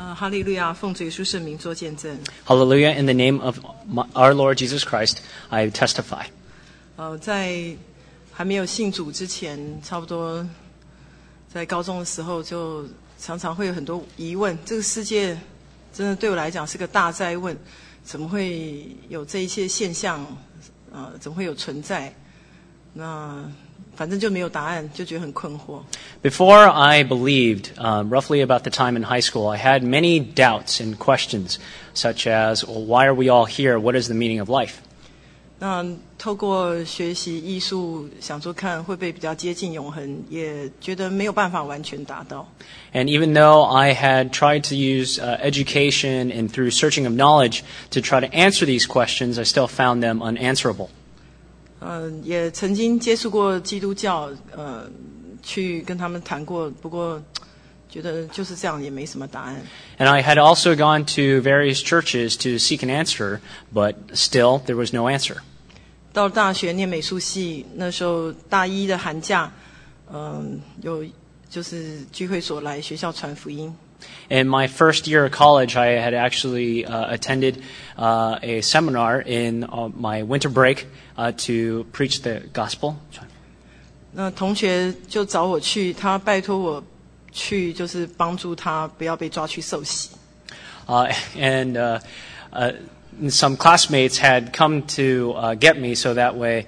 哈利路亚，奉主耶稣圣名做见证。 Hallelujah. In the name of our Lord Jesus Christ, I testify. 在还没有信主之前，差不多在高中的时候，就常常会有很多疑问。这个世界真的对我来讲是个大哉问，怎么会有这一切现象？怎么会有存在？那反正就没有答案，就觉得很困惑。 Before I believed, roughly about the time in high school, I had many doubts and questions, such as, well, why are we all here? What is the meaning of life? 那透过学习艺术，想说看会不会比较接近永恒，也觉得没有办法完全达到。 And even though I had tried to use education and through searching of knowledge to try to answer these questions, I still found them unanswerable. 也曾经接触过基督教，去跟他们谈过，不过觉得就是这样，也没什么答案。 And I had also gone to various churches to seek an answer, but still there was no answer. 到了大学念美术系，那时候大一的寒假，有就是聚会所来学校传福音。 In my first year of college, I had actually attended a seminar in my winter break to preach the gospel. 那同学就找我去，他拜托我去，就是帮助他不要被抓去受洗。 And some classmates had come to get me so that way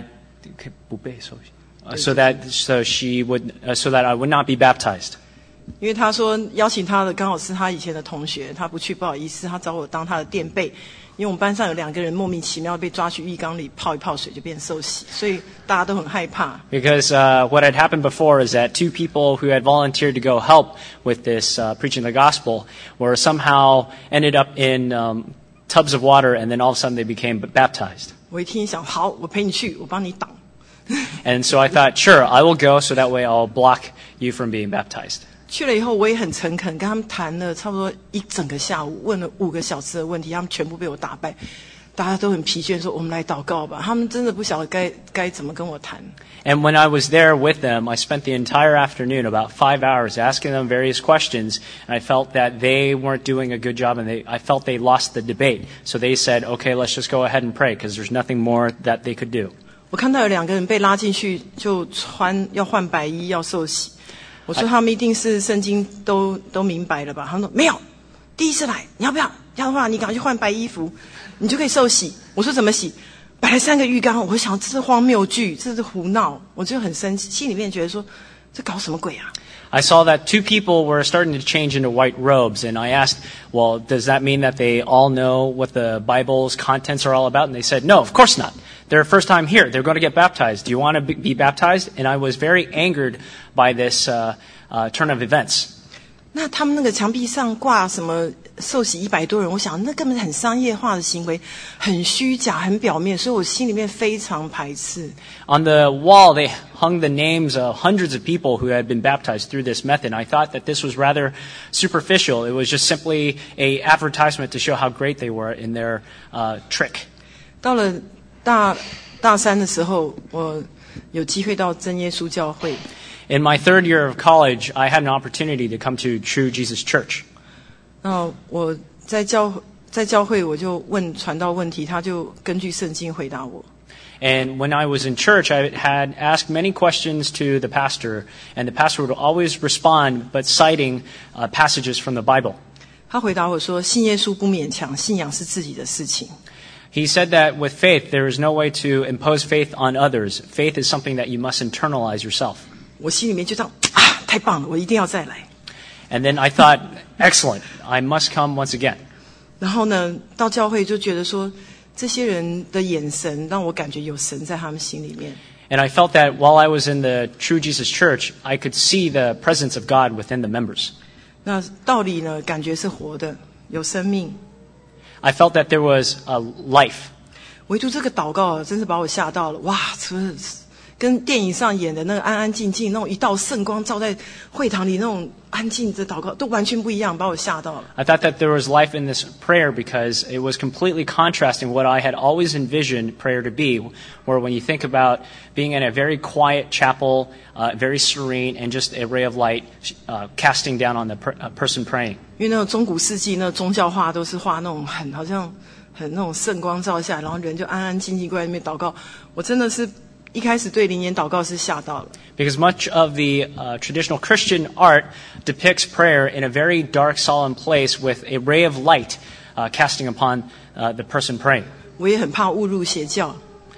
so that I would not be baptized. 因为他说邀请他的刚好是他以前的同学，他不去不好意思，他找我当他的垫背。因为我们班上有2个人莫名其妙被抓去浴缸里泡一泡水就变受洗，所以大家都很害怕。 Because what had happened before is that 2 people who had volunteered to go help with this preaching the gospel were somehow ended up in tubs of water, and then all of a sudden they became baptized. 我一听想，好，我陪你去，我帮你挡。 And so I thought, sure, I will go, so that way I'll block you from being baptized. 去了以后，我也很诚恳，跟他们谈了差不多一整个下午，问了5个小时的问题，他们全部被我打败。大家都很疲倦，说我们来祷告吧。他们真的不晓得该怎么跟我谈。 And when I was there with them, I spent the entire afternoon, about 5 hours, asking them various questions, and I felt that they weren't doing a good job, and I felt they lost the debate. So they said, okay, let's just go ahead and pray, because there's nothing more that they could do. 我看到有2个人被拉进去，就要换白衣，要受洗。我说他们一定是圣经都明白了吧？他们说没有，第一次来，你要不要？要的话，你赶快去换白衣服，你就可以受洗。我说怎么洗？摆了3个浴缸，我想这是荒谬剧，这是胡闹，我就很生气，心里面觉得说这搞什么鬼啊？ I saw that 2 people were starting to change into white robes, and I asked, well, does that mean that they all know what the Bible's contents are all about? And they said, no, of course not. They're first time here. They're going to get baptized. Do you want to be baptized? And I was very angered by this turn of events. 那他们那个墙壁上挂什么受洗100多人，我想那根本很商业化的行为，很虚假，很表面，所以我心里面非常排斥。 On the wall, they hung the names of hundreds of people who had been baptized through this method. I thought that this was rather superficial. It was just simply an advertisement to show how great they were in their trick. 到了大3的时候，我有机会到真耶稣教会。 In my 3rd year of college, I had an opportunity to come to True Jesus Church. 那我在教会，我就问传道问题，他就根据圣经回答我。 And when I was in church, I had asked many questions to the pastor, and the pastor would always respond, but citing passages from the Bible. 他回答我说：“信耶稣不勉强，信仰是自己的事情。” He said that with faith, there is no way to impose faith on others. Faith is something that you must internalize yourself. 我心里面就这样啊，太棒了，我一定要再来。 And then I thought, excellent, I must come once again. 然后呢，到教会就觉得说，这些人的眼神让我感觉有神在他们心里面。 And I felt that while I was in the True Jesus Church, I could see the presence of God within the members. 那道理呢，感觉是活的，有生命。 I felt that there was a life. 唯独这个祷告真是把我吓到了，哇！ 跟电影上演的那个安安静静那种一道圣光照在会堂里那种安静的祷告都完全不一样，把我吓到了。 I thought that there was life in this prayer because it was completely contrasting what I had always envisioned prayer to be, where when you think about being in a very quiet chapel, very serene, and just a ray of light casting down on the person praying. 因为那种中古世纪那宗教画都是画那种好像很那种圣光照下，然后人就安安静静跪在那边祷告。我真的是一开始对灵言祷告是吓到了。 Because much of the traditional Christian art depicts prayer in a very dark, solemn place with a ray of light casting upon the person praying. 我也很怕误入邪教，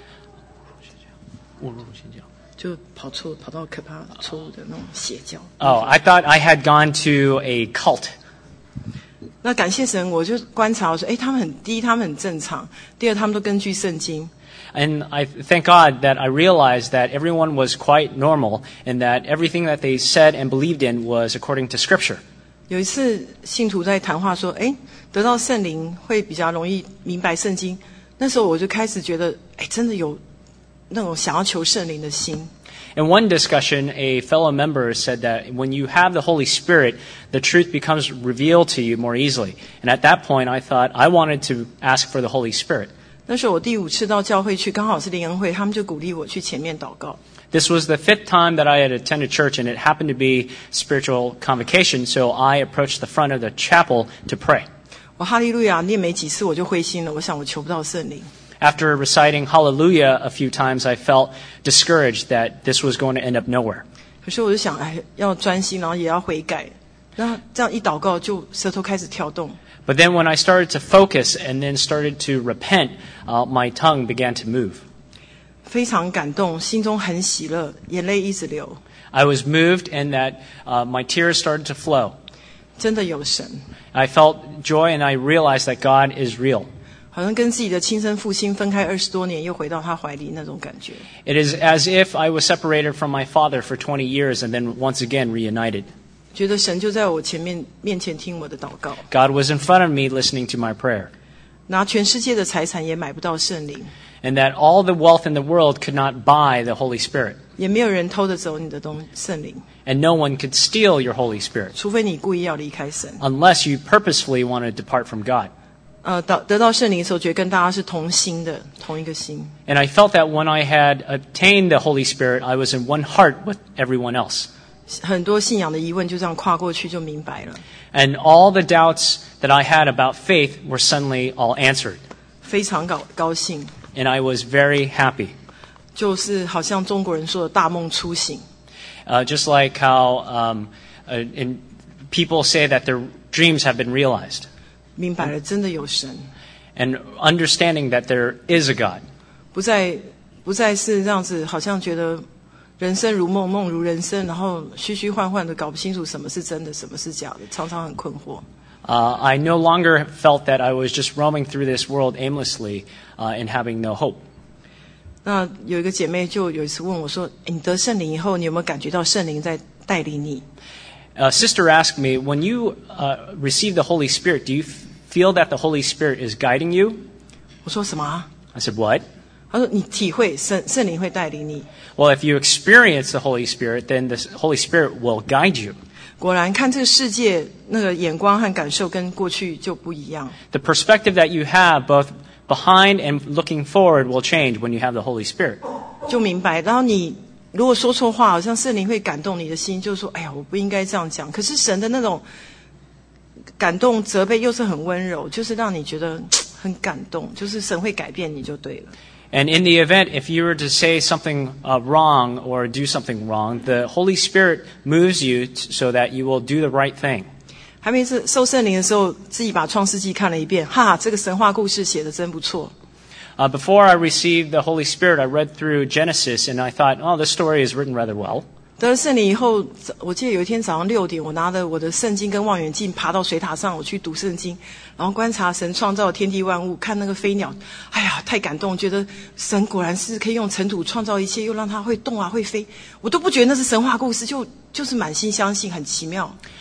误入邪教。 就跑到可怕错误的那种邪教。 Oh, I thought I had gone to a cult. 那感谢神，我就观察我说，他们第一他们很正常，第二他们都根据圣经。 And I thank God that I realized that everyone was quite normal and that everything that they said and believed in was according to Scripture. 有一次信徒在谈话说，得到圣灵会比较容易明白圣经。那时候我就开始觉得，真的有那种想要求圣灵的心。 In one discussion, a fellow member said that when you have the Holy Spirit, the truth becomes revealed to you more easily. And at that point, I thought I wanted to ask for the Holy Spirit. 那时候我第5次到教会去，刚好是联恩会，他们就鼓励我去前面祷告。 This was the 5th time that I had attended church, and it happened to be spiritual convocation, so I approached the front of the chapel to pray. 我哈利路亚念没几次我就灰心了，我想我求不到圣灵。 After reciting Hallelujah a few times, I felt discouraged that this was going to end up nowhere. 可是我就想，要专心，然后也要悔改。那这样一祷告，就舌头开始跳动。 But then when I started to focus and then started to repent, my tongue began to move. 非常感动，心中很喜乐，眼泪一直流。 I was moved and that my tears started to flow. 真的有神。 I felt joy and I realized that God is real. 好像跟自己的亲生父亲分开20多年，又回到他怀里那种感觉。 It is as if I was separated from my father for 20 years and then once again reunited. 觉得神就在我面前听我的祷告。 God was in front of me listening to my prayer. 拿全世界的财产也买不到圣灵。 And that all the wealth in the world could not buy the Holy Spirit. 也没有人偷得走你的圣灵。 And no one could steal your Holy Spirit. 除非你故意要离开神。 Unless you purposefully want to depart from God. 得到圣灵的时候，觉得跟大家是同心的，同一个心。 And I felt that when I had obtained the Holy Spirit, I was in one heart with everyone else. 很多信仰的疑问就这样跨过去就明白了。 And all the doubts that I had about faith were suddenly all answered. 非常高興。 And I was very happy. 就是好像中國人說的大夢初醒。 Just like how people say that their dreams have been realized. 明白了，真的有神。 And understanding that there is a God. 不再是這樣子，好像覺得人生如夢，夢如人生，然後虛虛幻幻的，搞不清楚什麼是真的，什麼是假的，常常很困惑。 I no longer felt that I was just roaming through this world aimlessly and having no hope. 那有一個姐妹就有一次問我說：“你得聖靈以後，你有沒有感覺到聖靈在帶領你？” A sister asked me, when you receive the Holy Spirit, do you feel that the Holy Spirit is guiding you? 我說什麼 I said, what? 她說你體會聖靈會帶領你。 Well, if you experience the Holy Spirit, then the Holy Spirit will guide you. 果然看這個世界那個眼光和感受跟過去就不一樣。 The perspective that you have, both behind and looking forward, will change when you have the Holy Spirit. 就明白，然後你如果說錯話，好像聖靈會感動你的心，就說：“哎呀，我不應該這樣講。”可是神的那種感動、責備又是很溫柔，就是讓你覺得很感動，就是神會改變你就對了。 And in the event, if you were to say something wrong or do something wrong, the Holy Spirit moves you so that you will do the right thing. 還沒受聖靈的時候，自己把創世紀看了一遍，哈，這個神話故事寫得真不錯。 Before I received the Holy Spirit, I read through Genesis and I thought, oh, this story is written rather well. 得了聖靈以後，我記得有一天早上6點，我拿着我的聖經跟望遠鏡爬到水塔上，我去讀聖經，然後觀察神創造的天地萬物，看那個飛鳥，哎呀，太感動，覺得神果然是可以用塵土創造一切，又讓它會動啊會飛，我都不覺得那是神話故事，就是滿心相信，很奇妙。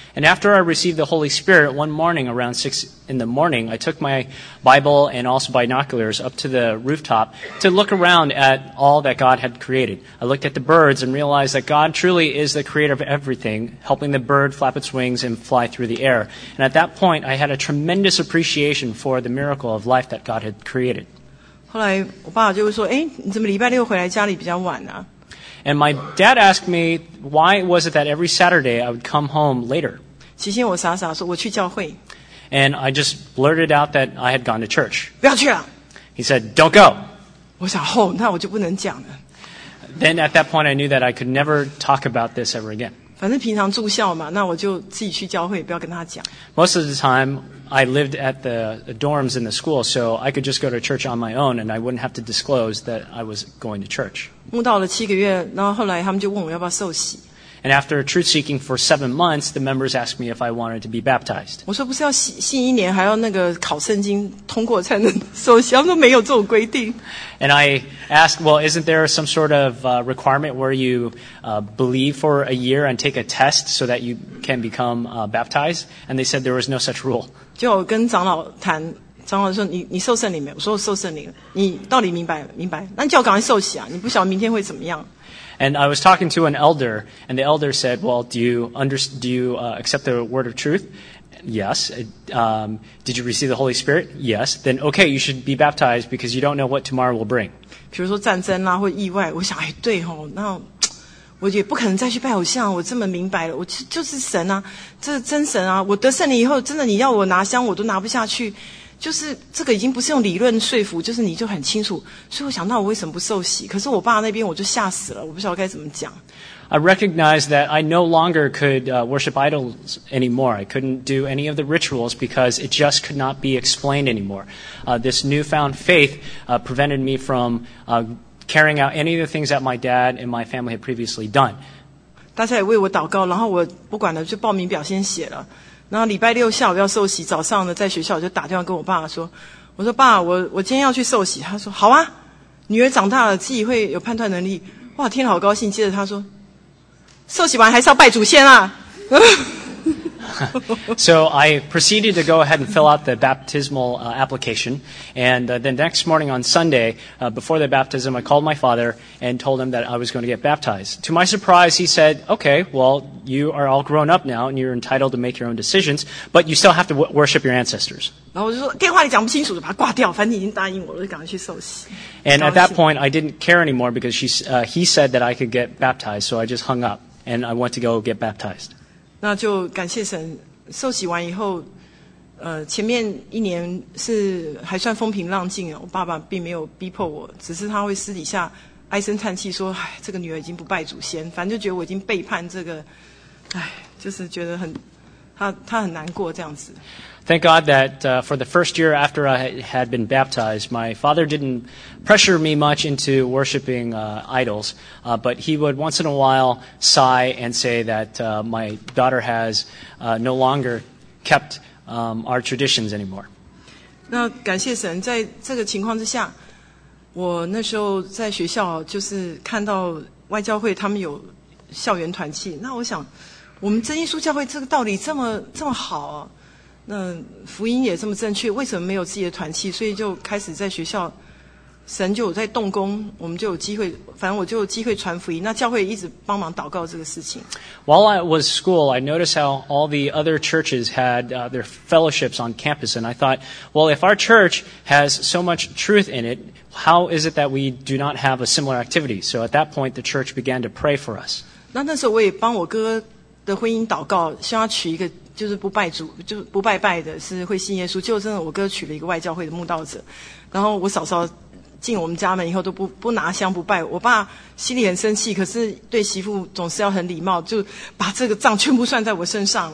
And after I received the Holy Spirit, one morning around 6 in the morning, I took my Bible and also binoculars up to the rooftop to look around at all that God had created. I looked at the birds and realized that God truly is the creator of everything, helping the bird flap its wings and fly through the air. And at that point, I had a tremendous appreciation for the miracle of life that God had created. 后来我爸就会说：“哎，你怎么礼拜六回来家里比较晚啊？” And my dad asked me, why was it that every Saturday I would come home later? 起先我傻傻说：“我去教会。” And I just blurted out that I had gone to church. 不要去了。 He said, don't go. 我想，那我就不能讲了。 Then at that point I knew that I could never talk about this ever again. 反正平常住校嘛，那我就自己去教会，不要跟他讲。 Most of the time, I lived at the dorms in the school, so I could just go to church on my own, and I wouldn't have to disclose that I was going to church. 慕道了7个月，然后后来他们就问我要不要受洗。 And after truth-seeking for 7 months, the members asked me if I wanted to be baptized. 我说不是要信1年，还要那个考圣经通过才能受洗？他们说没有这种规定。 And I asked, well, isn't there some sort of requirement where you believe for a year and take a test so that you can become baptized? And they said there was no such rule. 就我跟长老谈，长老说你受圣灵没有？我说我受圣灵了。你道理明白？明白。那你叫我赶快受洗啊！你不晓得明天会怎么样。 And I was talking to an elder, and the elder said, well, do you accept the word of truth? Yes. Did you receive the Holy Spirit? Yes. Then, okay, you should be baptized because you don't know what tomorrow will bring. 比如说战争啦，或意外，我想，哎，对吼，那我也不可能再去拜偶像。我这么明白了，我就是神啊，这是真神啊！我得圣灵以后，真的你要我拿香，我都拿不下去。就是这个已经不是用理论说服，就是你就很清楚。所以我想，那我为什么不受洗？可是我爸那边我就吓死了，我不晓得该怎么讲。 I recognized that I no longer could worship idols anymore. I couldn't do any of the rituals because it just could not be explained anymore. This newfound faith prevented me from carrying out any of the things that my dad and my family had previously done. 大家也为我祷告，然后我不管了，就报名表先写了。然后礼拜六下午要受洗，早上呢在学校我就打电话跟我爸说：“我说爸，我今天要去受洗。”他说：“好啊，女儿长大了，自己会有判断能力。”哇，听了好高兴。接着他说：“受洗完还是要拜祖先啊。” So I proceeded to go ahead and fill out the baptismal application. And the next morning on Sunday, before the baptism, I called my father and told him that I was going to get baptized. To my surprise, he said, okay, well, you are all grown up now and you're entitled to make your own decisions, but you still have to worship your ancestors. 然后我就说电话里讲不清楚，就把它挂掉。反正你已经答应我了，就赶快去受洗。 And at that point, I didn't care anymore because he said that I could get baptized, so I just hung up and I went to go get baptized. 那就感谢神，受洗完以后，前面1年是还算风平浪静啊。我爸爸并没有逼迫我，只是他会私底下唉声叹气说：“哎，这个女儿已经不拜祖先，反正就觉得我已经背叛这个，哎，就是觉得他很难过这样子。” Thank God that for the first year after I had been baptized, my father didn't pressure me much into worshiping idols, but he would once in a while sigh and say that my daughter has no longer kept our traditions anymore. 那感谢神，在这个情况之下，我那时候在学校就是看到外教会他们有校园团契，那我想，我们真耶稣教会这个道理这么好啊。那福音也这么正确，为什么没有自己的团契？所以就开始在学校，神就有在动工，我们就有机会，反正我就有机会传福音。那教会一直帮忙祷告这个事情。 While I was at school, I noticed how all the other churches had their fellowships on campus, and I thought, well, if our church has so much truth in it, how is it that we do not have a similar activity? So at that point, the church began to pray for us. 那时候我也帮我哥的婚姻祷告，希望他娶一个就是不拜主，就是不拜的，是会信耶稣。结果真的，我哥娶了一个外教会的慕道者，然后我嫂嫂进我们家门以后都不拿香不拜。我爸心里很生气，可是对媳妇总是要很礼貌，就把这个账全部算在我身上了。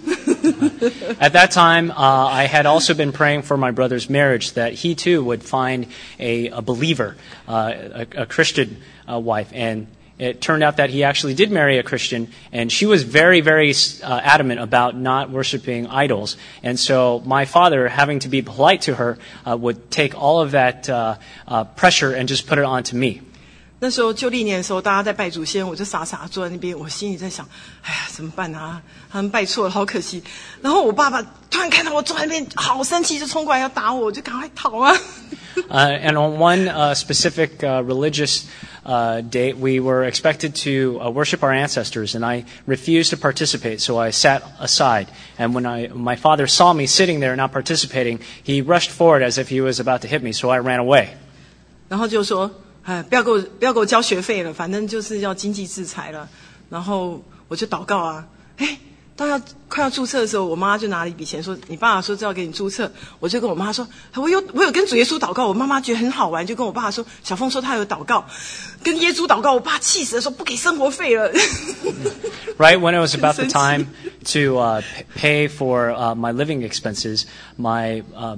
At that time, I had also been praying for my brother's marriage, that he too would find a believer, a Christian wife, and it turned out that he actually did marry a Christian, and she was very, very adamant about not worshiping idols. And so my father, having to be polite to her, would take all of that pressure and just put it onto me. 那时候旧历年的时候，大家在拜祖先，我就傻傻坐在那边，我心里在想，哎呀，怎么办啊？他们拜错了，好可惜。然后我爸爸突然看到我坐在那边，好生气，就冲过来要打我，我就赶快逃啊。 And on one specific religious date, we were expected to worship our ancestors, and I refused to participate, so I sat aside. And when my father saw me sitting there not participating, he rushed forward as if he was about to hit me, so I ran away. 然后就说，不要给我交学费了，反正就是要经济制裁了。然后我就祷告啊，快要注册的时候，我妈就拿了一笔钱说：“你爸爸说这要给你注册。”我就跟我妈说：“我有跟主耶稣祷告。”我妈妈觉得很好玩，就跟我爸说：“小凤说他有祷告，跟耶稣祷告。”我爸气死了，说不给生活费了。 Right when it was about the time to pay for my living expenses, my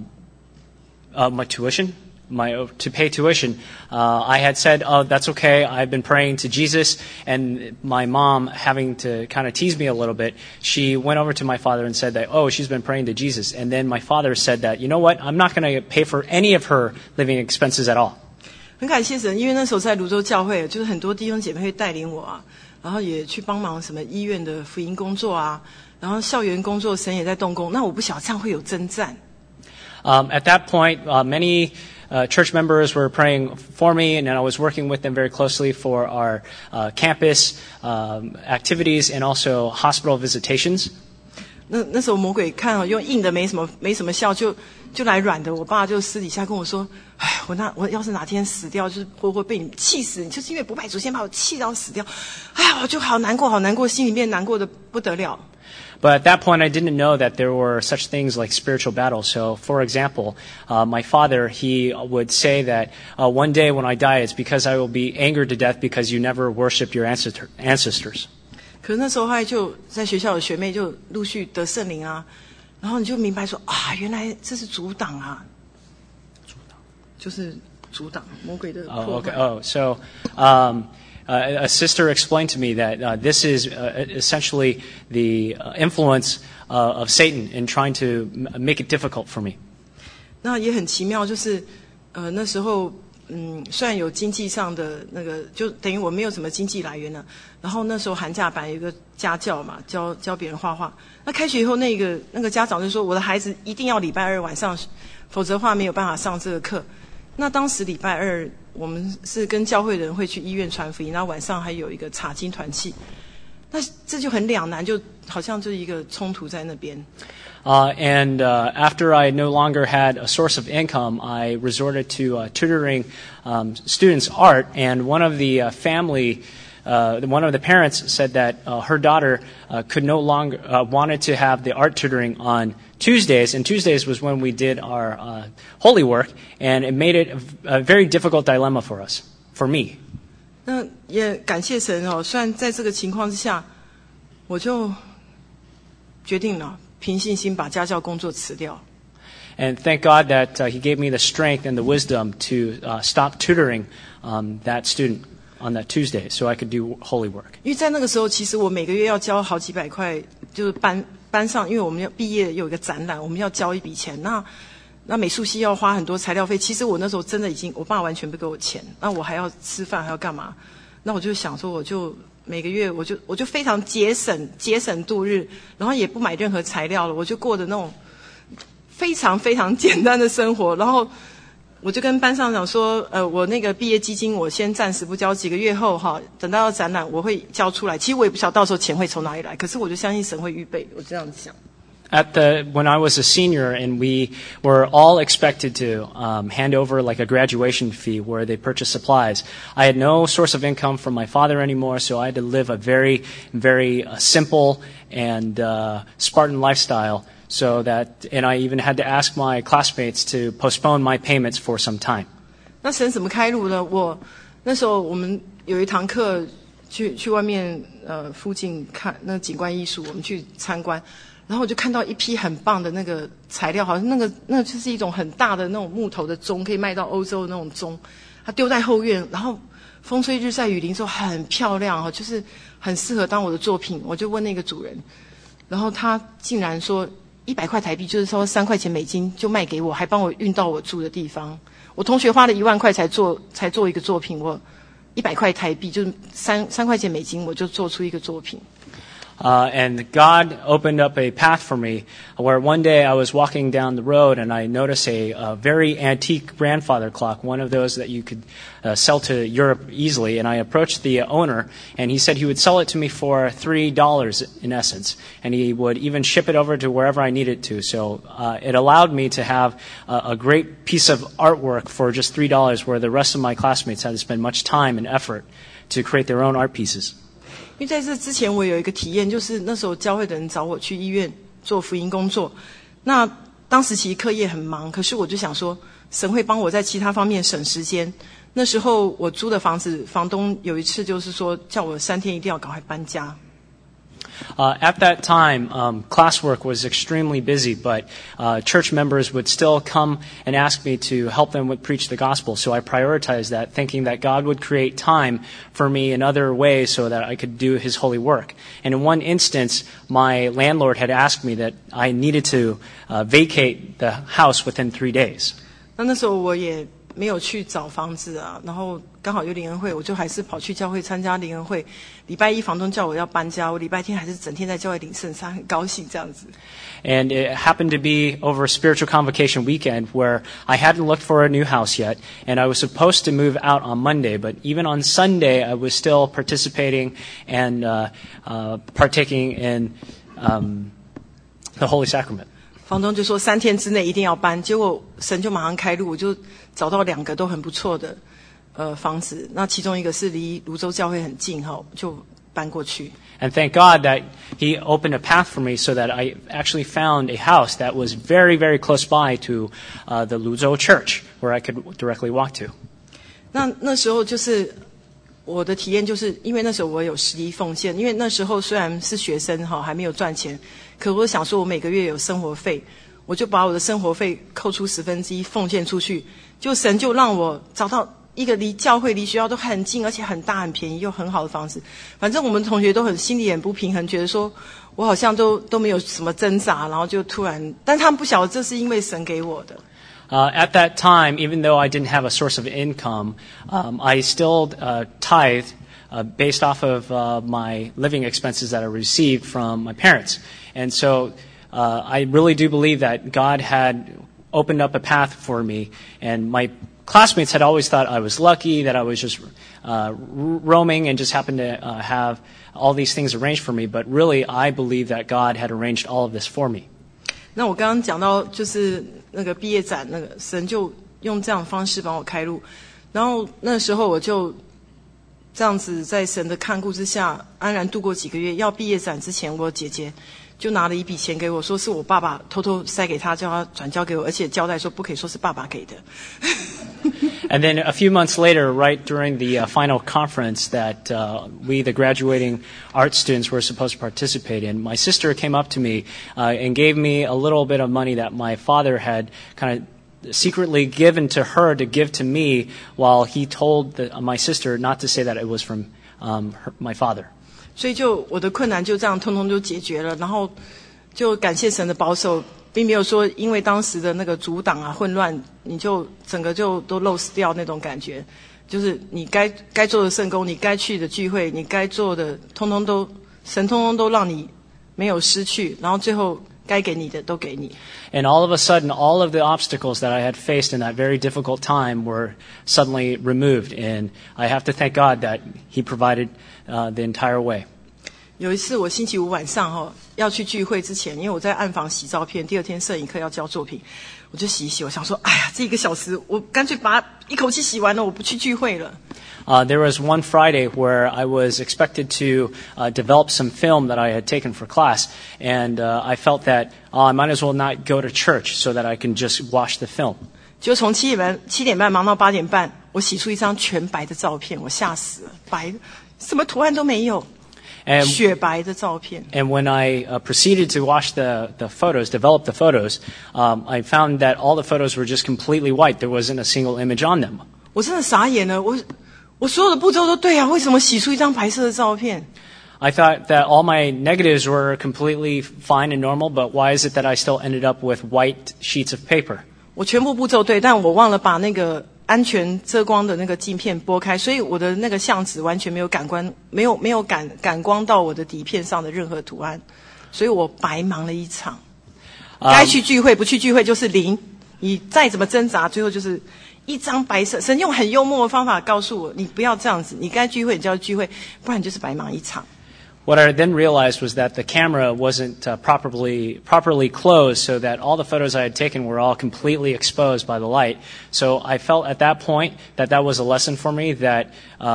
tuition. To pay tuition, I had said, "Oh, that's okay. I've been praying to Jesus." And my mom, having to kind of tease me a little bit, she went over to my father and said that, "Oh, she's been praying to Jesus." And then my father said that, "You know what? I'm not going to pay for any of her living expenses at all." 很感谢神，因为那时候在泸州教会，就是很多弟兄姐妹会带领我啊，然后也去帮忙什么医院的福音工作啊，然后校园工作，神也在动工。那我不晓得这样会有征战。 At that point, many church members were praying for me, and I was working with them very closely for our campus activities and also hospital visitations. 那时候魔鬼看用硬的没什么效，就来软的。我爸就私底下跟我说：“哎，我要是哪天死掉，就是活活被你气死，你就是因为不拜祖先把我气到死掉。”哎呀，我就好难过，心里面难过的不得了。 But at that point, I didn't know that there were such things like spiritual battles. So, for example, my father, he would say that one day when I die, it's because I will be angered to death because you never worshiped your ancestors. 可是那时候后来就在学校的学妹就陆续得圣灵啊，然后你就明白说啊，原来这是阻挡啊，就是阻挡魔鬼的破坏。 So a sister explained to me that this is essentially the influence of Satan in trying to make it difficult for me. 那也很奇妙，就是那时候虽然有经济上的那个，就等于我没有什么经济来源了。然后那时候寒假班有一个家教嘛，教别人画画。那开学以后，那个家长就说，我的孩子一定要礼拜二晚上，否则的话没有办法上这个课。那当时礼拜二我们是跟教会人会去医院传福音，然后晚上还有一个查经团契。那这就很两难，就好像就是一个冲突在那边。 And after I no longer had a source of income, I resorted to tutoring students art. And one of the one of the parents said that her daughter could no longer wanted to have the art tutoring on Tuesdays, and Tuesdays was when we did our holy work, and it made it a very difficult dilemma for us, for me. 那也感谢神哦，虽然在这个情况之下，我就决定了凭信心把家教工作辞掉。 And thank God that He gave me the strength and the wisdom to stop tutoring that student on that Tuesday, so I could do holy work. 因为在那个时候，其实我每个月要交好几百块，就是班上，因为我们要毕业有一个展览，我们要交一笔钱。那美术系要花很多材料费，其实我那时候真的我爸完全不给我钱，那我还要吃饭，还要干嘛？那我就想说，我就每个月我就非常节省度日，然后也不买任何材料了，我就过的那种非常非常简单的生活。然后我就跟班上讲说，我那个毕业基金我先暂时不交，几个月后哈，等到展览我会交出来。其实我也不晓得到时候钱会从哪里来，可是我就相信神会预备，我这样子想。 When I was a senior and we were all expected to hand over like a graduation fee where they purchase supplies, I had no source of income from my father anymore, so I had to live a very, very simple and Spartan lifestyle. So and I even had to ask my classmates to postpone my payments for some time. 那神怎么开路呢？那时候我们有一堂课去外面附近看那景观艺术，我们去参观。然后我就看到一批很棒的那个材料，好像那个就是一种很大的那种木头的钟，可以卖到欧洲的那种钟。它丢在后院，然后风吹日晒雨淋之后很漂亮哦，就是很适合当我的作品。我就问那个主人，然后他竟然说100块台币，就是说3块钱美金就卖给我，还帮我运到我住的地方。我同学花了1万块才做一个作品，我 100块台币，就是3块钱美金，我就做出一个作品。 And God opened up a path for me where one day I was walking down the road and I noticed a very antique grandfather clock, one of those that you could sell to Europe easily. And I approached the owner and he said he would sell it to me for $3 in essence. And he would even ship it over to wherever I needed to. So it allowed me to have a great piece of artwork for just $3 where the rest of my classmates had to spend much time and effort to create their own art pieces. 因为在这之前我有一个体验，就是那时候教会的人找我去医院做福音工作，那当时其实课业很忙，可是我就想说神会帮我在其他方面省时间。那时候我租的房子，房东有一次就是说叫我3天一定要赶快搬家。 At that time, classwork was extremely busy, but church members would still come and ask me to help them with preach the gospel. So I prioritized that, thinking that God would create time for me in other ways so that I could do His holy work. And in one instance, my landlord had asked me that I needed to vacate the house within 3 days. 那时候我也没有去找房子啊，然后刚好有灵恩会，我就还是跑去教会参加灵恩会。礼拜一房东叫我要搬家，我礼拜天还是整天在教会领圣餐，很高兴这样子。 And it happened to be over a spiritual convocation weekend where I hadn't looked for a new house yet, and I was supposed to move out on Monday, but even on Sunday I was still participating and partaking in the Holy Sacrament. 房东就说3天之内一定要搬，结果神就马上开路，我就找到2个都很不错的房子，那其中一个是离泸州教会很近哈，就搬过去。 And thank God that He opened a path for me so that I actually found a house that was very, very close by to the Luzhou Church where I could directly walk to. 那时候就是我的体验，就是因为那时候我有11奉献，因为那时候虽然是学生哈，还没有赚钱，可我想说我每个月有生活费，我就把我的生活费扣出1/10奉献出去，就神就让我找到一个离教会离学校都很近，而且很大很便宜又很好的房子。反正我们同学都很心里很不平衡，觉得说我好像都没有什么挣扎，然后就突然，但他们不晓得这是因为神给我的。 At that time, even though I didn't have a source of income, I still tithed based off of my living expenses that I received from my parents. And so I really do believe that God had opened up a path for me, and my classmates had always thought I was lucky, that I was just roaming and just happened to have all these things arranged for me. But really, I believe that God had arranged all of this for me. 那我刚刚讲到就是那个毕业展，那个神就用这样的方式帮我开路，然后那时候我就这样子在神的看顾之下安然度过几个月。要毕业展之前，我姐姐就拿了一笔钱给我，说是我爸爸偷偷塞给他，叫他转交给我，而且交代说不可以说是爸爸给的。 And then a few months later, right during the final conference that we, the graduating art students, were supposed to participate in, my sister came up to me and gave me a little bit of money that my father had kind of secretly given to her to give to me, while he told my sister not to say that it was from my father. 所以就我的困难就这样通通就解决了，然后就感谢神的保守，并没有说因为当时的那个阻挡啊混乱，你就整个就都 lose 掉那种感觉。就是你该做的圣工，你该去的聚会，你该做的神通通都让你没有失去，然后最后该给你的都给你。 And all of a sudden, all of the obstacles that I had faced in that very difficult time were suddenly removed. And I have to thank God that He provided the entire way. 有一次我星期五晚上要去聚会之前，因为我在暗房洗照片，第二天摄影课要交作品，我就洗一洗，我想说，哎呀，这1个小时我干脆把它一口气洗完了，我不去聚会了。 There was one Friday where I was expected to develop some film that I had taken for class, and I felt that I might as well not go to church so that I can just watch the film. 就从7点半忙到8点半，我洗出一张全白的照片，我吓死了，白的，什么图案都没有。雪白的照片。 And when I proceeded to watch the photos, develop the photos, I found that all the photos were just completely white. There wasn't a single image on them. 我真的傻眼了，我所有的步骤都对啊，为什么洗出一张白色的照片？ I thought that all my negatives were completely fine and normal, but why is it that I still ended up with white sheets of paper? 我全部步骤对，但我忘了把那个安全遮光的那个镜片拨开，所以我的那个相纸完全没有感光到我的底片上的任何图案，所以我白忙了一场。该去聚会不去聚会就是0，你再怎么挣扎，最后就是一张白色。神用很幽默的方法告诉我，你不要这样子，你该聚会你就要聚会，不然你就是白忙一场。 What I then realized was that the camera wasn't properly closed, so that all the photos I had taken were all completely exposed by the light. So I felt at that point that was a lesson for me that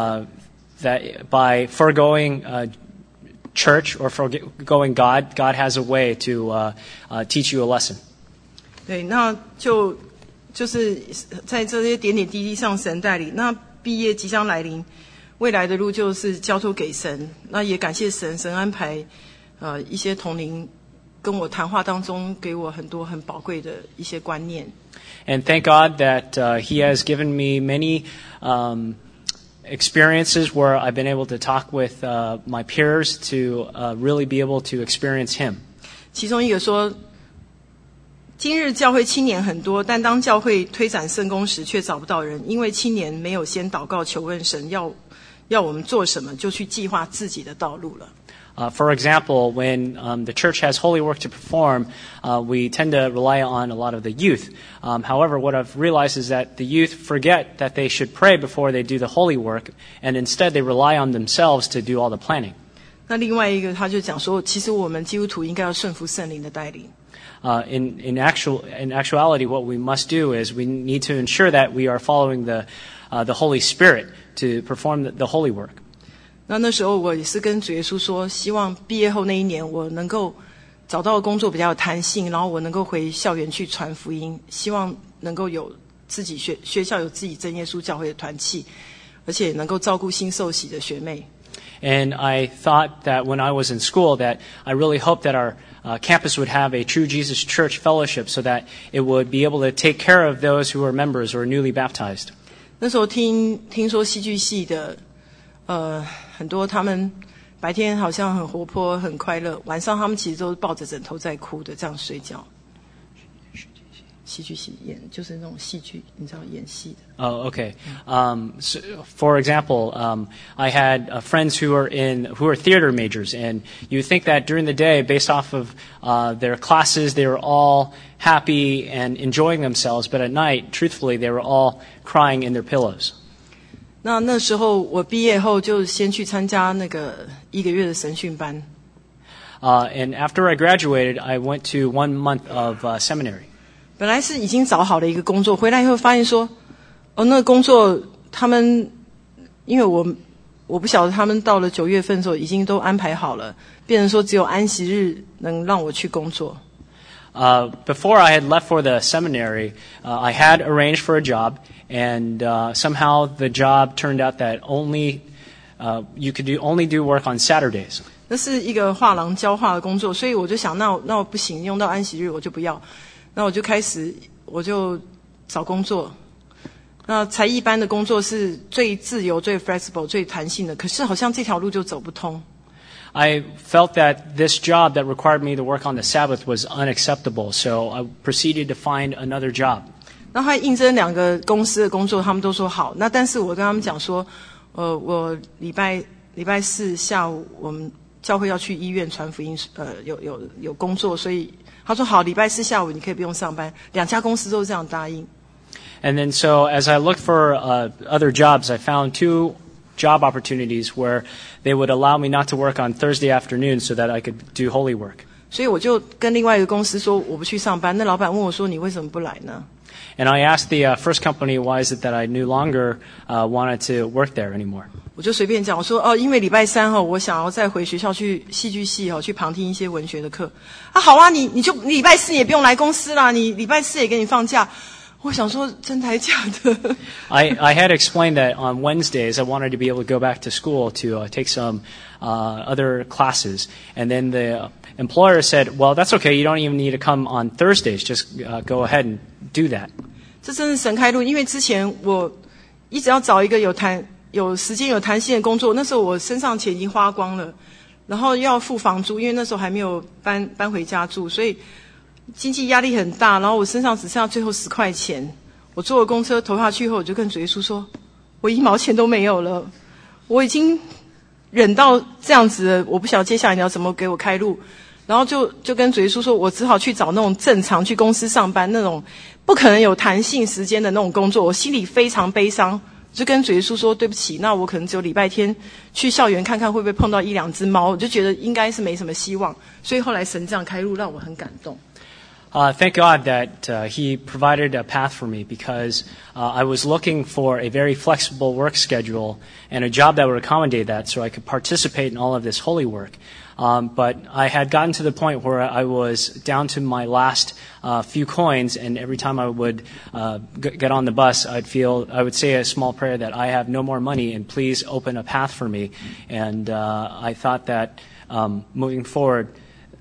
by foregoing church or foregoing God, God has a way to teach you a lesson. 对，那就是在这些点点滴滴上神带领。那毕业即将来临。未来的路就是交托给神，那也感谢神，神安排一些同龄跟我谈话当中，给我很多很宝贵的一些观念。 And thank God that He has given me many experiences where I've been able to talk with my peers to really be able to experience Him. 其中一个说，今日教会青年很多，但当教会推展圣工时，却找不到人，因为青年没有先祷告求问神要我们做什么，就去计划自己的道路了。 For example, when the church has holy work to perform, we tend to rely on a lot of the youth. However, what I've realized is that the youth forget that they should pray before they do the holy work, and instead they rely on themselves to do all the planning. 那另外一个他就讲说，其实我们基督徒应该要顺服圣灵的带领。 In actuality, what we must do is we need to ensure that we are following the Holy Spirit to perform the holy work. 那时候我也是跟主耶稣说，希望毕业后那一年我能够找到工作比较有弹性，然后我能够回校园去传福音，希望能够有自己学校有自己真耶稣教会的团契，而且能够照顾新受洗的学妹。 And I thought that when I was in school that I really hoped that our campus would have a True Jesus Church fellowship so that it would be able to take care of those who are members or newly baptized. 那时候听说戏剧系的很多他们白天好像很活泼很快乐，晚上他们其实都是抱着枕头在哭的这样睡觉。戏剧系演就是那种戏剧，你知道演戏的。 Oh, okay. So for example, I had friends who are theater majors, and you would think that during the day, based off of their classes, they were all happy and enjoying themselves, but at night, truthfully, they were all crying in their pillows. 那时候我毕业后就先去参加那个1个月的神训班。 And after I graduated, I went to 1 month of seminary. 本来是已经找好了一个工作，回来以后发现说，那个工作他们，因为我不晓得他们到了9月份的时候已经都安排好了，变成说只有安息日能让我去工作。 Before I had left for the seminary, I had arranged for a job, and somehow the job turned out that you could only do work on Saturdays. 那是一个画廊教画的工作，所以我就想，那我不行，用到安息日我就不要。那我就找工作。那才艺班的工作是最自由、最 flexible、最弹性的，可是好像这条路就走不通。 I felt that this job that required me to work on the Sabbath was unacceptable, so I proceeded to find another job. 那还应征2个公司的工作，他们都说好。那但是我跟他们讲说，我礼拜4下午我们教会要去医院传福音，有工作，所以他说好，礼拜4下午你可以不用上班。2家公司都这样答应。 And then so as I looked for other jobs, I found 2 job opportunities where they would allow me not to work on Thursday afternoon so that I could do holy work. 所以我就跟另外一个公司说我不去上班。那老板问我说你为什么不来呢？ And I asked the first company why is it that I no longer wanted to work there anymore. 我就随便讲，我说因为礼拜3我想要再回学校去戏剧系去旁听一些文学的课。好啊，你就礼拜4也不用来公司啦，你礼拜4也给你放假。我想说真的假的 I had explained that on Wednesdays I wanted to be able to go back to school to take some other classes. And then the employer said, well, that's okay. You don't even need to come on Thursdays. Just go ahead and do that. 这真是神开路，因为之前我一直要找一个有时间有弹性的工作，那时候我身上钱已经花光了，然后又要付房租，因为那时候还没有搬回家住，所以经济压力很大，然后我身上只剩下最后10块钱， 我坐了公车投下去后，我就跟主耶稣说，我1毛钱都没有了，我已经忍到这样子了，我不晓得接下来你要怎么给我开路。然后就跟主耶稣说，我只好去找那种正常去公司上班那种不可能有弹性时间的那种工作。我心里非常悲伤，就跟主耶稣说，对不起，那我可能只有礼拜天去校园看看会不会碰到1-2只猫，我就觉得应该是没什么希望。所以后来神这样开路让我很感动。 Thank God that He provided a path for me because I was looking for a very flexible work schedule and a job that would accommodate that so I could participate in all of this holy work. But I had gotten to the point where I was down to my last few coins, and every time I would get on the bus, I would say a small prayer that I have no more money and please open a path for me. And I thought that moving forward,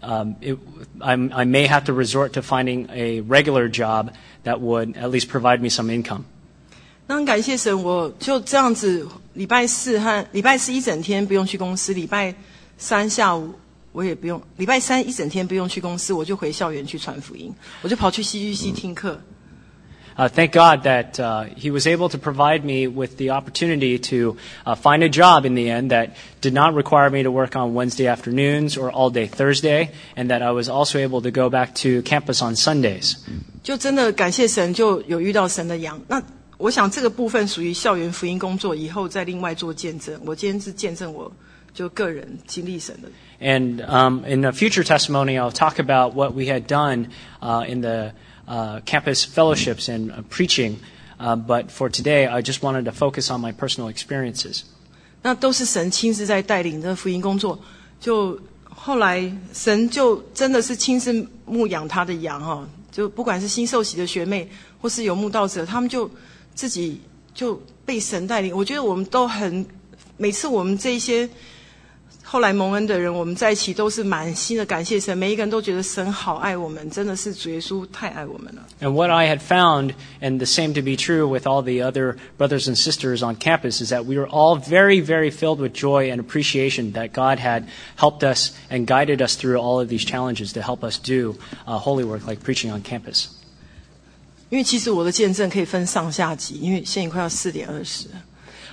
I may have to resort to finding a regular job that would at least provide me some income. 那很感谢神，我就这样子，礼拜四一整天不用去公司，礼拜三下午我也不用，礼拜三一整天不用去公司，我就回校园去传福音，我就跑去戏剧系听课。 Thank God that He was able to provide me with the opportunity to find a job in the end that did not require me to work on Wednesday afternoons or all day Thursday, and that I was also able to go back to campus on Sundays. 就真的感谢神，就有遇到神的羊。那我想这个部分属于校园福音工作，以后再另外做见证。我今天是见证我就个人经历神的。 And in a future testimony, I'll talk about what we had done in the campus fellowships and preaching, but for today, I just wanted to focus on my personal experiences. 那都是神亲自在带领的福音工作。就后来神就真的是亲自牧养他的羊哈，就不管是新受洗的学妹或是有慕道者，他们就自己就被神带领。我觉得我们都很，每次我们这一些后来蒙恩的人，我们在一起都是满心的感谢神，每一个人都觉得神好爱我们，真的是主耶稣太爱我们了。 And what I had found, and the same to be true with all the other brothers and sisters on campus, is that we were all very, very filled with joy and appreciation that God had helped us and guided us through all of these challenges to help us do holy work like preaching on campus. 因为其实我的见证可以分上下集，因为现在快要4:20了。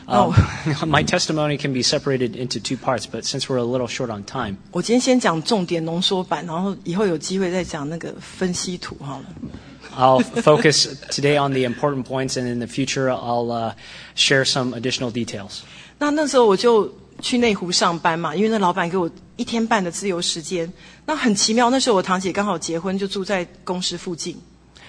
My testimony can be separated into two parts, but since we're a little short on time, 我今天先讲重点浓缩版，然后以后有机会再讲那个分析图好了。 I'll focus today on the important points, and in the future, I'll share some additional details. 那时候我就去内湖上班嘛，因为那老板给我1天半的自由时间。那很奇妙，那时候我堂姐刚好结婚，就住在公司附近。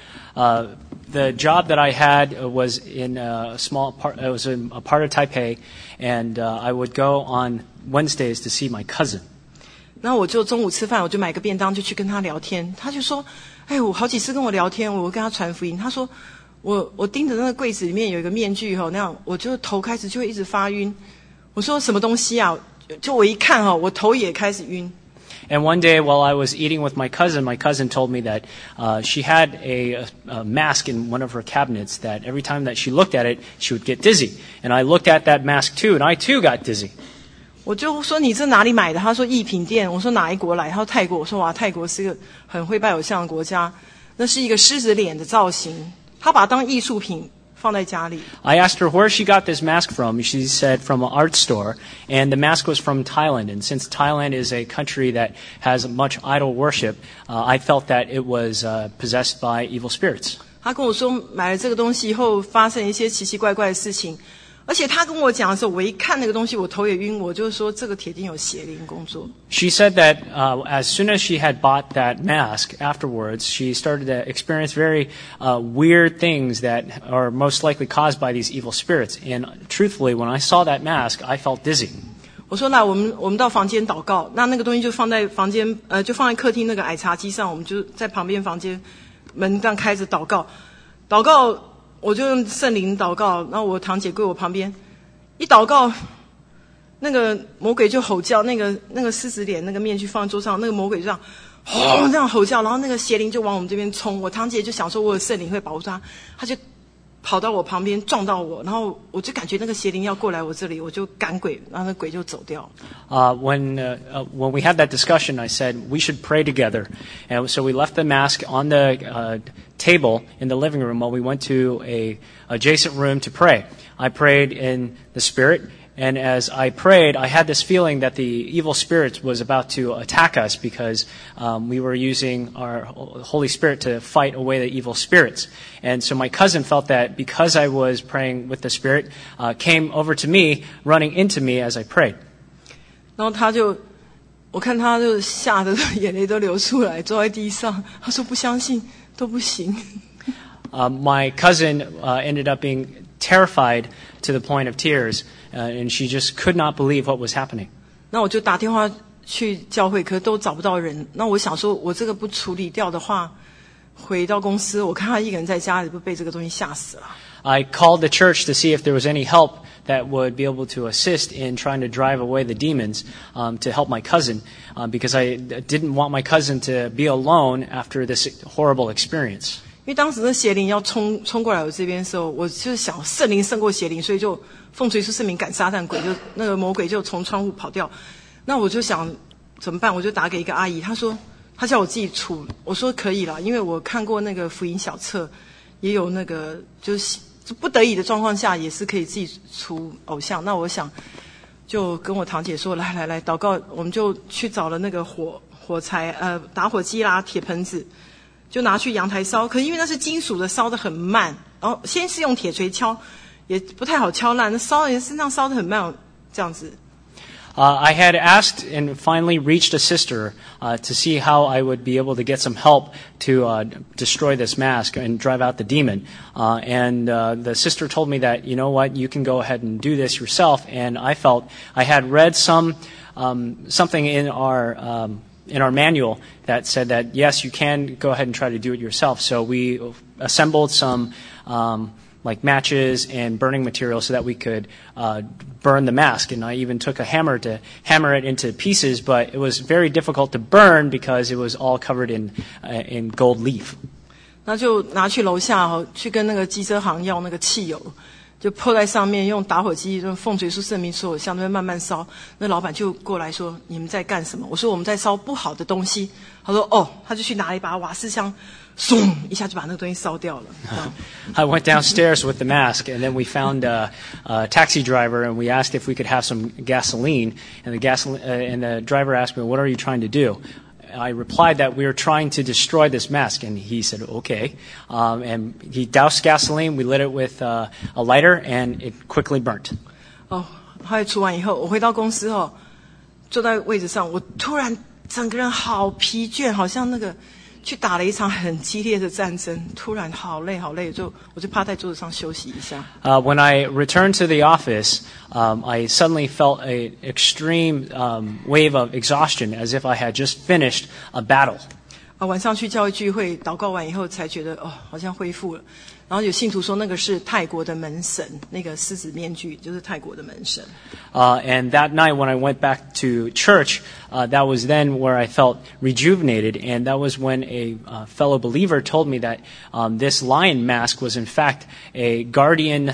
The job that I had was in a small part. It was in a part of Taipei, and I would go on Wednesdays to see my cousin. 那我就中午吃饭，我就买个便当，就去跟他聊天。他就说：“哎，我好几次跟我聊天，我跟他传福音。”他说：“我盯着那个柜子里面有一个面具那样我就头开始就会一直发晕。”我说：“什么东西啊？”就我一看我头也开始晕。 And one day while I was eating with my cousin told me that she had a mask in one of her cabinets that every time that she looked at it, she would get dizzy. And I looked at that mask too, and I too got dizzy. 我就说你这哪里买的？他说艺品店。我说哪一国来？他说泰国。我说哇，泰国是一个很会拜偶像的国家。那是一个狮子脸的造型，他把它当艺术品放在家里。 I asked her where she got this mask from. She said from an art store, and the mask was from Thailand. And since Thailand is a country that has much idol worship, I felt that it was possessed by evil spirits. 他跟我说买了这个东西以后发生一些奇奇怪怪的事情，而且他跟我讲的时候，我一看那个东西，我头也晕，我就说这个铁定有邪灵工作。 She said that as soon as she had bought that mask, afterwards she started to experience very weird things that are most likely caused by these evil spirits. And truthfully, when I saw that mask, I felt dizzy. 我说来，我们到房间祷告，那个东西就放在房间，就放在客厅那个矮茶几上，我们就在旁边房间门这样开着祷告，我就用圣灵祷告，然后我堂姐跪我旁边，一祷告，那个魔鬼就吼叫，那个狮子脸那个面具放在桌上，那个魔鬼就这样，这样吼叫，然后那个邪灵就往我们这边冲。我堂姐就想说，我有圣灵会保护他，他就跑到我旁边撞到我，然后我就感觉那个邪灵要过来我这里，我就赶鬼，然后那鬼就走掉。 When we had that discussion, I said we should pray together, and so we left the mask on the table in the living room while we went to a adjacent room to pray. I prayed in the Spirit. And as I prayed, I had this feeling that the evil spirit was about to attack us because we were using our Holy Spirit to fight away the evil spirits. And so my cousin felt that because I was praying with the Spirit, came over to me, running into me as I prayed. 然后我看他就吓得眼泪都流出来，坐在地上。他说不相信都不行。 My cousin ended up being terrified to the point of tears. And she just could not believe what was happening. 那我就打电话去教会，可是都找不到人。那我想说，我这个不处理掉的话，回到公司，我看他一个人在家里，不被这个东西吓死了。 I called the church to see if there was any help that would be able to assist in trying to drive away the demons, to help my cousin, because I didn't want my cousin to be alone after this horrible experience. 因为当时那邪灵要冲过来我这边的时候，我就想圣灵胜过邪灵，所以就奉主耶稣圣名赶撒旦鬼，就那个魔鬼就从窗户跑掉。那我就想怎么办？我就打给一个阿姨，她说她叫我自己处，我说可以啦，因为我看过那个福音小册，也有那个就是不得已的状况下也是可以自己除偶像。那我想就跟我堂姐说，来祷告，我们就去找了那个火柴打火机啦，铁盆子。就拿去阳台烧，可是因为那是金属的，烧得很慢。然后先是用铁锤敲，也不太好敲烂，那烧人身上烧得很慢，这样子。 I had asked and finally reached a sister to see how I would be able to get some help to destroy this mask and drive out the demon. And the sister told me that, you know what, you can go ahead and do this yourself. And I felt I had read something in our manual that said that, yes, you can go ahead and try to do it yourself. So we assembled some like matches and burning material so that we could burn the mask. And I even took a hammer to hammer it into pieces, but it was very difficult to burn because it was all covered in gold leaf. 那就拿去楼下去跟那个机车行要那个汽油。就泼在上面，用打火机，用奉主耶稣圣名所有香，那边慢慢烧。那老板就过来说：“你们在干什么？”我说：“我们在烧不好的东西。”他说：“哦。”他就去拿了一把瓦斯枪，嗖一下就把那个东西烧掉了。 I went downstairs with the mask, and then we found a taxi driver, and we asked if we could have some gasoline. And the driver asked me, "What are you trying to do?" I replied that we were trying to destroy this mask, and he said, okay. And he doused gasoline, we lit it with a lighter, and it quickly burnt. 后来除完以后，我回到公司坐在位置上，我突然整个人好疲倦，好像那个去打了一场很激烈的战争，突然好累，我就趴在桌子上休息一下。 When I returned to the office, I suddenly felt an extreme wave of exhaustion, as if I had just finished a battle. 晚上去教会聚会，祷告完以后才觉得好像恢复了。然后有信徒说那个是泰国的门神，那个狮子面具就是泰国的门神。 And that night when I went back to church, that was then where I felt rejuvenated, and that was when a fellow believer told me that this lion mask was in fact a guardian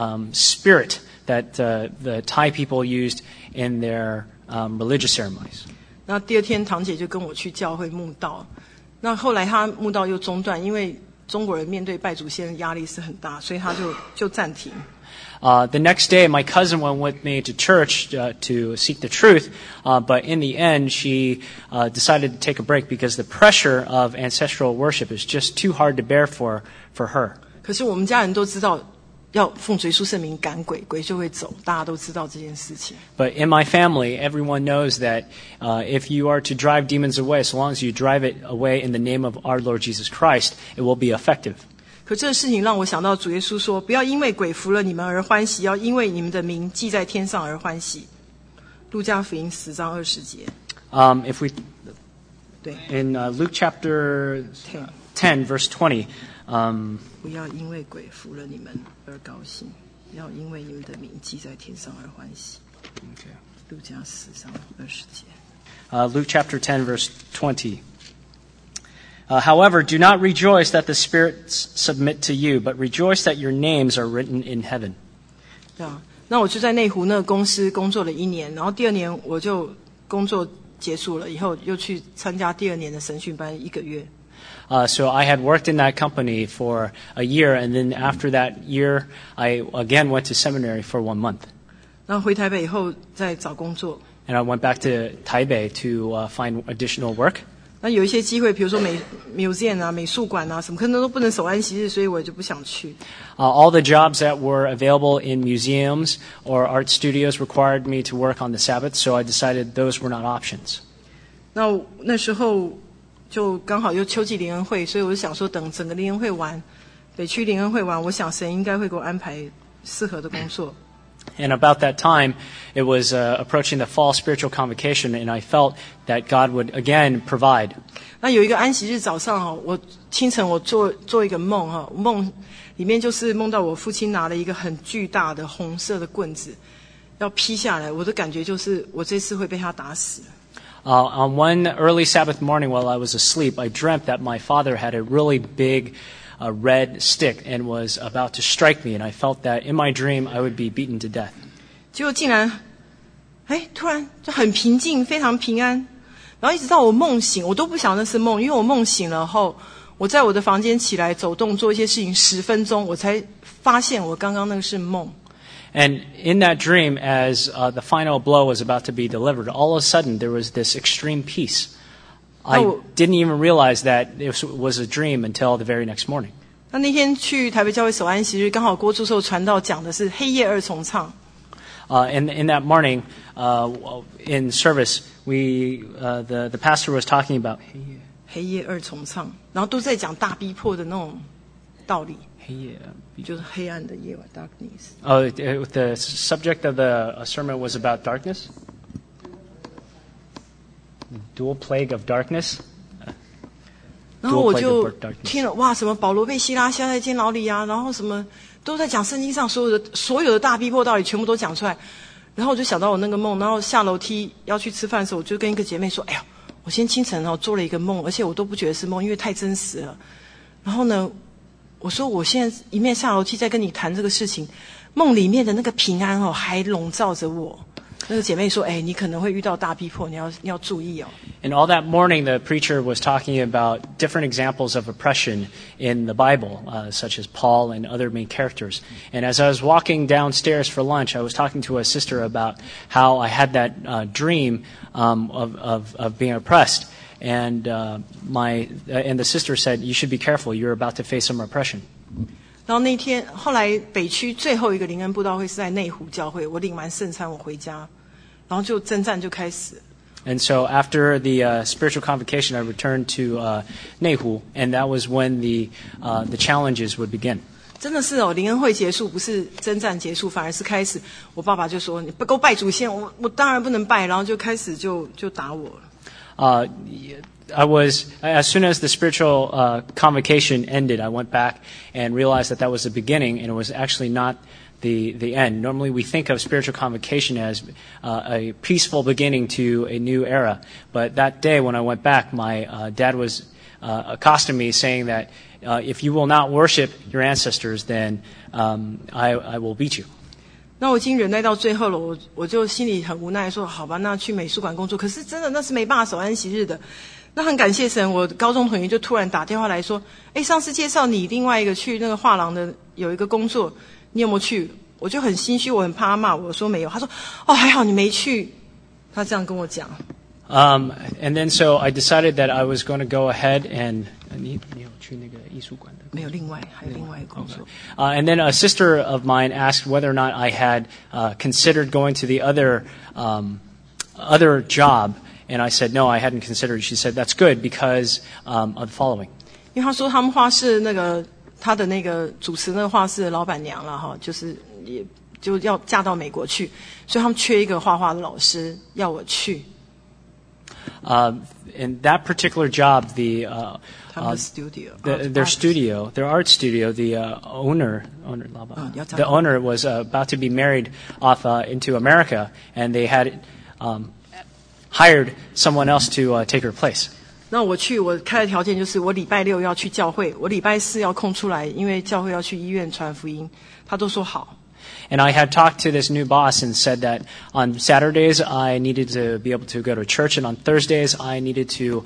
spirit that the Thai people used in their religious ceremonies. 那第二天堂姐就跟我去教会慕道，那后来她慕道又中断，因为中国人面对拜祖先的压力是很大，所以他就暂停。 The next day, my cousin went with me to church to seek the truth, but in the end, she decided to take a break because the pressure of ancestral worship is just too hard to bear for her. 可是我们家人都知道，要奉主耶稣圣名赶鬼，鬼就会走，大家都知道这件事情。 But in my family, everyone knows that if you are to drive demons away, so long as you drive it away in the name of our Lord Jesus Christ, it will be effective. 可这个事情让我想到主耶稣说：“不要因为鬼服了你们而欢喜，要因为你们的名记在天上而欢喜。”路加福音10章20节。 If we 对 in Luke chapter 10, verse 20. 不要因为鬼服了你们而高兴，要因为你们的名记在天上而欢喜。 Okay. 路加10章20节。 Luke chapter 10, verse 20. However, do not rejoice that the spirits submit to you, but rejoice that your names are written in heaven. 对啊，那我就在内湖那个公司工作了1年，然后第2年我就工作结束了以后，又去参加第2年的神训班1个月。 So I had worked in that company for a year, and then after that year, I again went to seminary for 1 month. 然后回台北以后再找工作。 And I went back to Taipei to find additional work. 那有一些机会，比如说museum 啊、美术馆啊什么，可能都不能守安息日，所以我就不想去。 All the jobs that were available in museums or art studios required me to work on the Sabbath, so I decided those were not options. 那时候就刚好又秋季联恩会，所以我就想说，等整个联恩会完，北区联恩会完，我想神应该会给我安排适合的工作。 And about that time, it was approaching the fall spiritual convocation, and I felt that God would again provide. 那有一个安息日早上我清晨我做一个梦梦里面就是梦到我父亲拿了一个很巨大的红色的棍子要劈下来，我的感觉就是我这次会被他打死。 On one early Sabbath morning while I was asleep, I dreamt that my father had a really big red stick and was about to strike me, and I felt that in my dream I would be beaten to death. 结果竟然突然就很平静，非常平安，然后一直到我梦醒，我都不晓得那是梦，因为我梦醒了后，我在我的房间起来走动做一些事情10分钟，我才发现我刚刚那个是梦。 And in that dream, as the final blow was about to be delivered, all of a sudden there was this extreme peace. I didn't even realize that it was a dream until the very next morning. 那天去台北教会守安息日，刚好郭祝寿传道讲的是黑夜二重唱。 In that morning, in service, the pastor was talking about 黑夜二重唱，然后都在讲大逼迫的那种道理。就是黑暗的夜晚 darkness. Oh, the subject of the sermon was about darkness? Dual plague of darkness? 然后我就听了，哇，什么保罗被希拉下在监牢里啊，然后什么都在讲圣经上所有的大逼迫道理全部都讲出来。然后我就想到我那个梦，然后下楼梯要去吃饭的时候，我就跟一个姐妹说，哎呀，我今天清晨做了一个梦，而且我都不觉得是梦，因为太真实了。然后呢，我说我现在一面下楼梯在跟你谈这个事情，梦里面的那个平安还笼罩着我。那个姐妹说，你可能会遇到大逼迫，你要注意哦。 And all that morning, the preacher was talking about different examples of oppression in the Bible, such as Paul and other main characters. And as I was walking downstairs for lunch, I was talking to a sister about how I had that dream of being oppressed. And the sister said, "You should be careful. You're about to face some oppression." 然后那天后来北区最后一个灵恩布道会是在内湖教会，我领完圣餐我回家，然后就征战就开始。 And so after the spiritual convocation, I returned to Neihu, and that was when the challenges would begin. 真的是灵恩会结束，不是征战结束，反而是开始。我爸爸就说：“你不够拜祖先，我当然不能拜。”然后就开始就打我了。 As soon as the spiritual convocation ended, I went back and realized that was the beginning, and it was actually not the end. Normally we think of spiritual convocation as a peaceful beginning to a new era. But that day when I went back, my dad was accosting me saying that if you will not worship your ancestors, then I will beat you. 那我已经忍耐到最后了，我就心里很无奈，说好吧，那去美术馆工作。可是真的那是没办法守安息日的。那很感谢神，我高中同学就突然打电话来说，上次介绍你另外一个去那个画廊的有一个工作，你有没有去？我就很心虚，我很怕他骂我，我说没有。他说还好你没去，他这样跟我讲。 And then so I decided that I was going to go ahead and 你有去那个艺术馆的？ 没有，还有另外一个工作。 And then a sister of mine asked whether or not I had considered going to the other job, and I said no, I hadn't considered. She said that's good because of the following. 因为他说他们画室那个他的那个主持那个画室的老板娘了哈，就是也就要嫁到美国去，所以他们缺一个画画的老师，要我去。 In that particular job, their art studio, the owner was about to be married off into America, and they had hired someone else to take her place. 那我开的条件就是我礼拜六要去教会，我礼拜四要空出来，因为教会要去医院传福音，他都说好。 And I had talked to this new boss and said that on Saturdays I needed to be able to go to church, and on Thursdays I needed to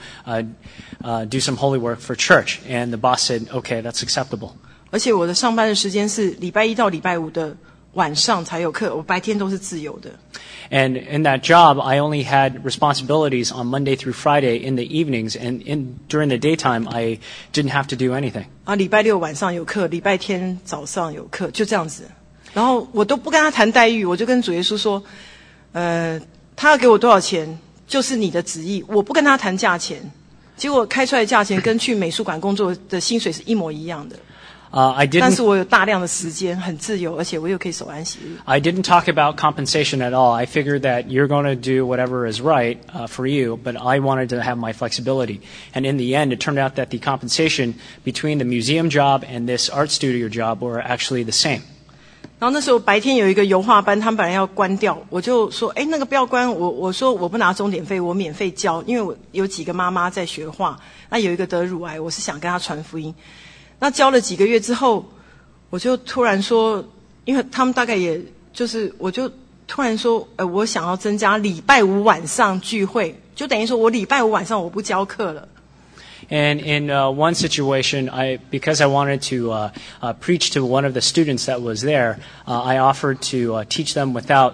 do some holy work for church. And the boss said, "Okay, that's acceptable." 而且我的上班的时间是礼拜一到礼拜五的晚上才有课，我白天都是自由的。 And in that job, I only had responsibilities on Monday through Friday in the evenings, and during the daytime, I didn't have to do anything. 啊，礼拜六晚上有课，礼拜天早上有课，就这样子。然后我都不跟他谈待遇，我就跟主耶稣说，他要给我多少钱，就是你的旨意，我不跟他谈价钱。结果开出来的价钱跟去美术馆工作的薪水是一模一样的。但是我有大量的时间，很自由，而且我又可以守安息日。 I didn't talk about compensation at all. I figured that you're going to do whatever is right for you, but I wanted to have my flexibility. And in the end, it turned out that the compensation between the museum job and this art studio job were actually the same. 然后那时候白天有一个油画班，他们本来要关掉，我就说，那个不要关，我说我不拿钟点费，我免费教，因为我有几个妈妈在学画，那有一个得乳癌，我是想跟她传福音。那教了几个月之后，我就突然说，因为他们大概也就是，我就突然说，我想要增加礼拜五晚上聚会，就等于说我礼拜五晚上我不教课了。 And in one situation, because I wanted to preach to one of the students that was there, I offered to teach them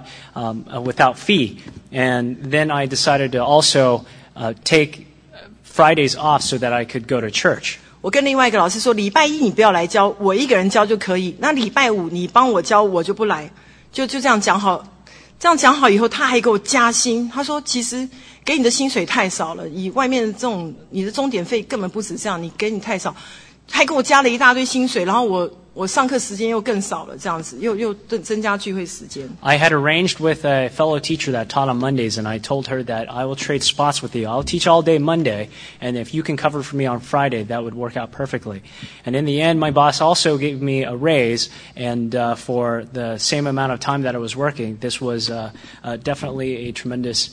without fee. And then I decided to also take Fridays off so that I could go to church. 我跟另外一个老师说，礼拜一你不要来教，我一个人教就可以。那礼拜五你帮我教，我就不来，就这样讲好。这样讲好以后，他还给我加薪。他说，其实给你的薪水太少了，以外面的这种你的钟点费根本不止这样，你给你太少，还给我加了一大堆薪水，然后我上课时间又更少了，这样子又增加聚会时间。 I had arranged with a fellow teacher that taught on Mondays, and I told her that I will trade spots with you. I'll teach all day Monday, and if you can cover for me on Friday, that would work out perfectly. And in the end, my boss also gave me a raise, and for the same amount of time that I was working, this was definitely a tremendous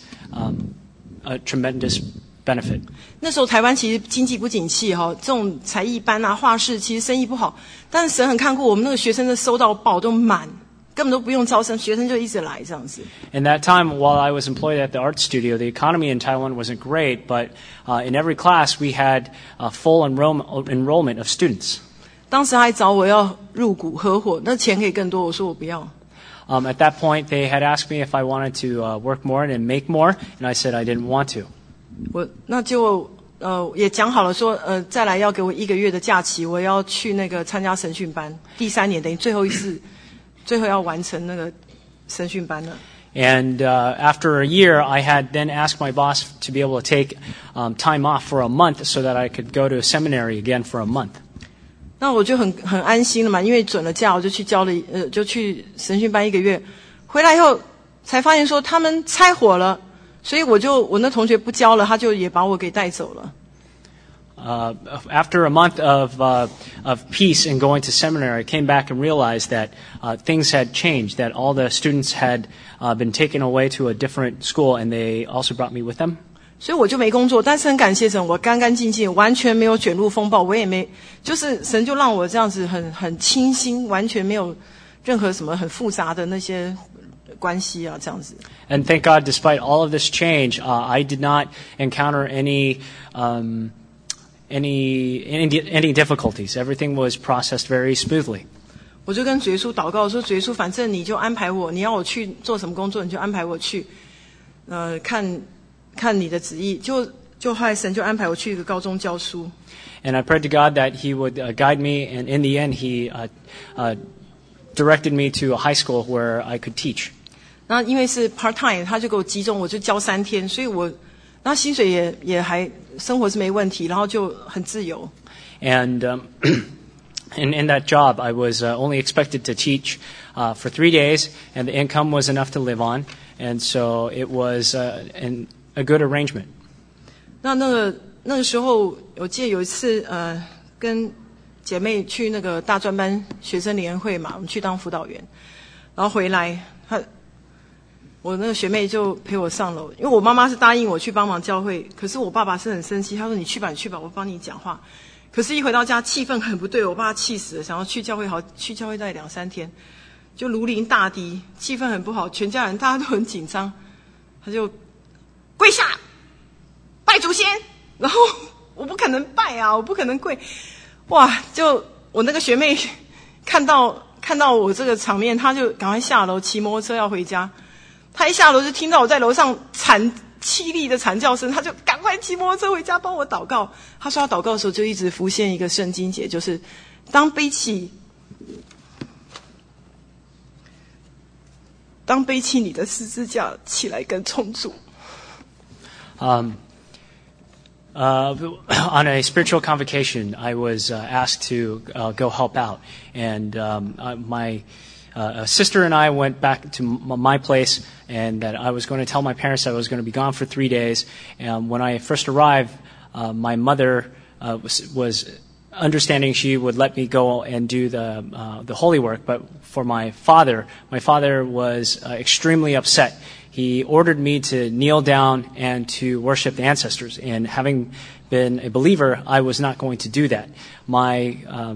benefit. 那时候台湾其实经济不景气哈，这种才艺班啊、画室其实生意不好。但是神很看顾我们那个学生的收到报都满，根本都不用招生，学生就一直来这样子。 In that time, while I was employed at the art studio, the economy in Taiwan wasn't great, but in every class we had full enrollment of students. 当时还找我要入股合伙，那钱可以更多，我说我不要。 At that point, they had asked me if I wanted to work more and make more, and I said I didn't want to. 那就也讲好了说再来要给我1个月的假期，我要去那个参加神训班，第3年等于最后要完成那个神训班了。 And after a year, I had then asked my boss to be able to take time off for a month so that I could go to a seminary again for a month. 那我就很安心了嘛，因为准了假，我就去就去神训班1个月，回来以后才发现说他们拆伙了。所以我那同学不教了，他就也把我给带走了。 After a month of peace and going to seminary, I came back and realized that things had changed, that all the students had been taken away to a different school, and they also brought me with them. 所以我就没工作，但是很感谢神，我干干净净，完全没有卷入风暴，我也没，就是神就让我这样子很清新，完全没有任何什么很复杂的那些关系啊，这样子。 And thank God, despite all of this change, I did not encounter any difficulties. Everything was processed very smoothly. 我就跟主耶稣祷告说：“主耶稣，反正你就安排我，你要我去做什么工作，你就安排我去，看你的旨意。”就后来神就安排我去一个高中教书。 And I prayed to God that He would guide me, and in the end, He directed me to a high school where I could teach. 那因为是 part time， 他就给我集中，我就教3天，所以那薪水也还生活是没问题，然后就很自由。 And in that job, I was only expected to teach for 3 days, and the income was enough to live on, and so it was a good arrangement. 那个时候，我记得有一次跟姐妹去那个大专班学生联会嘛，我们去当辅导员，然后回来我那个学妹就陪我上楼，因为我妈妈是答应我去帮忙教会，可是我爸爸是很生气，他说你去吧，你去吧，我帮你讲话。可是，一回到家气氛很不对，我爸气死了，想要去教会去教会大概2-3天，就如临大敌，气氛很不好，全家人大家都很紧张，他就跪下拜祖先，然后我不可能拜啊，我不可能跪，哇！就我那个学妹看到我这个场面，她就赶快下楼骑摩托车要回家。她一下楼就听到我在楼上凄厉的惨叫声，她就赶快骑摩托车回家帮我祷告。她说她祷告的时候就一直浮现一个圣经节，就是当背起你的十字架起来跟从主。 On a spiritual convocation, I was asked to go help out, and my sister and I went back to my place, and that I was going to tell my parents that I was going to be gone for 3 days. And when I first arrived, my mother was understanding she would let me go and do the holy work, but for my father was extremely upset. He ordered me to kneel down and to worship the ancestors. And having been a believer, I was not going to do that. My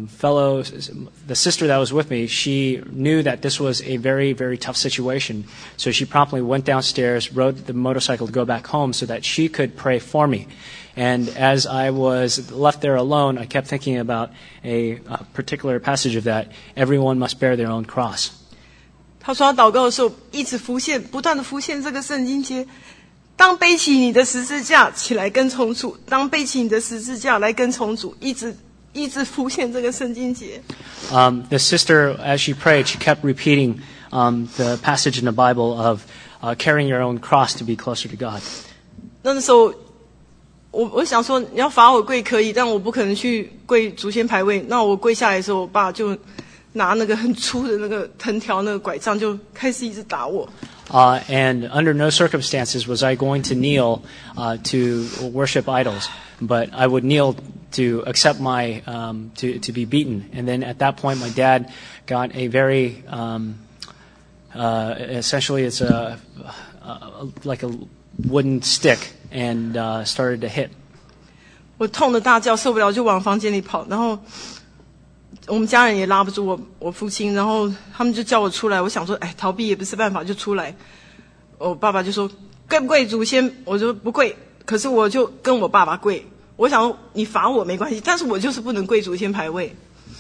the sister that was with me, she knew that this was a very, very tough situation. So she promptly went downstairs, rode the motorcycle to go back home so that she could pray for me. And as I was left there alone, I kept thinking about a particular passage of that. Everyone must bear their own cross. 他说他祷告的时候一直不断的浮现这个圣经节，当背起你的十字架起来跟从主，当背起你的十字架来跟从主，一直浮现这个圣经节。 The sister, as she prayed, she kept repeating the passage in the Bible of carrying your own cross to be closer to God. 那时候我想说，你要罚我跪可以，但我不可能去跪祖先牌位。那我跪下来的时候，我爸就拿那个很粗的那个藤条那个拐杖就开始一直打我。 And under no circumstances was I going to kneel to worship idols, but I would kneel to accept my to be beaten. And then at that point, my dad got a very essentially it's like a wooden stick and started to hit. 我痛得大叫，受不了就往房间里跑，然后我们家人也拉不住我父亲，然后他们就叫我出来。我想说，逃避也不是办法，就出来。我爸爸就说跪不跪祖先，我说不跪，可是我就跟我爸爸跪。我想说你罚我没关系，但是我就是不能跪祖先牌位。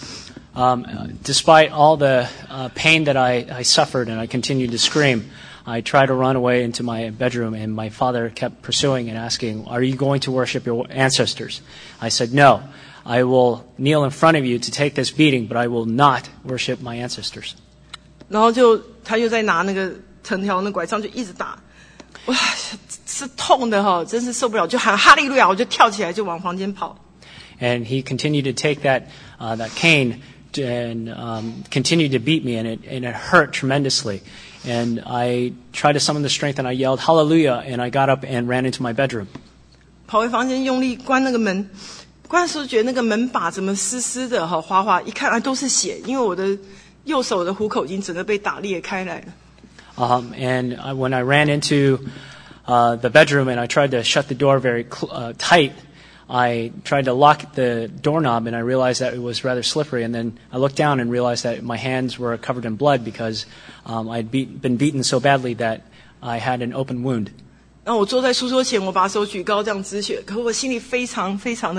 Despite all the pain that I suffered and I continued to scream, I tried to run away into my bedroom, and my father kept pursuing and asking, "Are you going to worship your ancestors?" I said, "No. I will kneel in front of you to take this beating, but I will not worship my ancestors." 然后他又在拿那个藤条那拐杖就一直打，哇，是痛的哈，真是受不了，就喊哈利路亚，我就跳起来就往房间跑。 And he continued to take that cane and continued to beat me, and it hurt tremendously. And I tried to summon the strength, and I yelled hallelujah, and I got up and ran into my bedroom. 跑回房间用力关那个门。关的时候觉得那个门把怎么湿湿的哈，滑滑，一看都是血，因为我的右手的虎口已经整个被打裂开来了。 And when I ran into the bedroom and I tried to shut the door very tight, I tried to lock the doorknob and I realized that it was rather slippery. And then I looked down and realized that my hands were covered in blood because I'd been beaten so badly that I had an open wound. 然后我坐在书桌前，我把手举高这样止血，可是我心里非常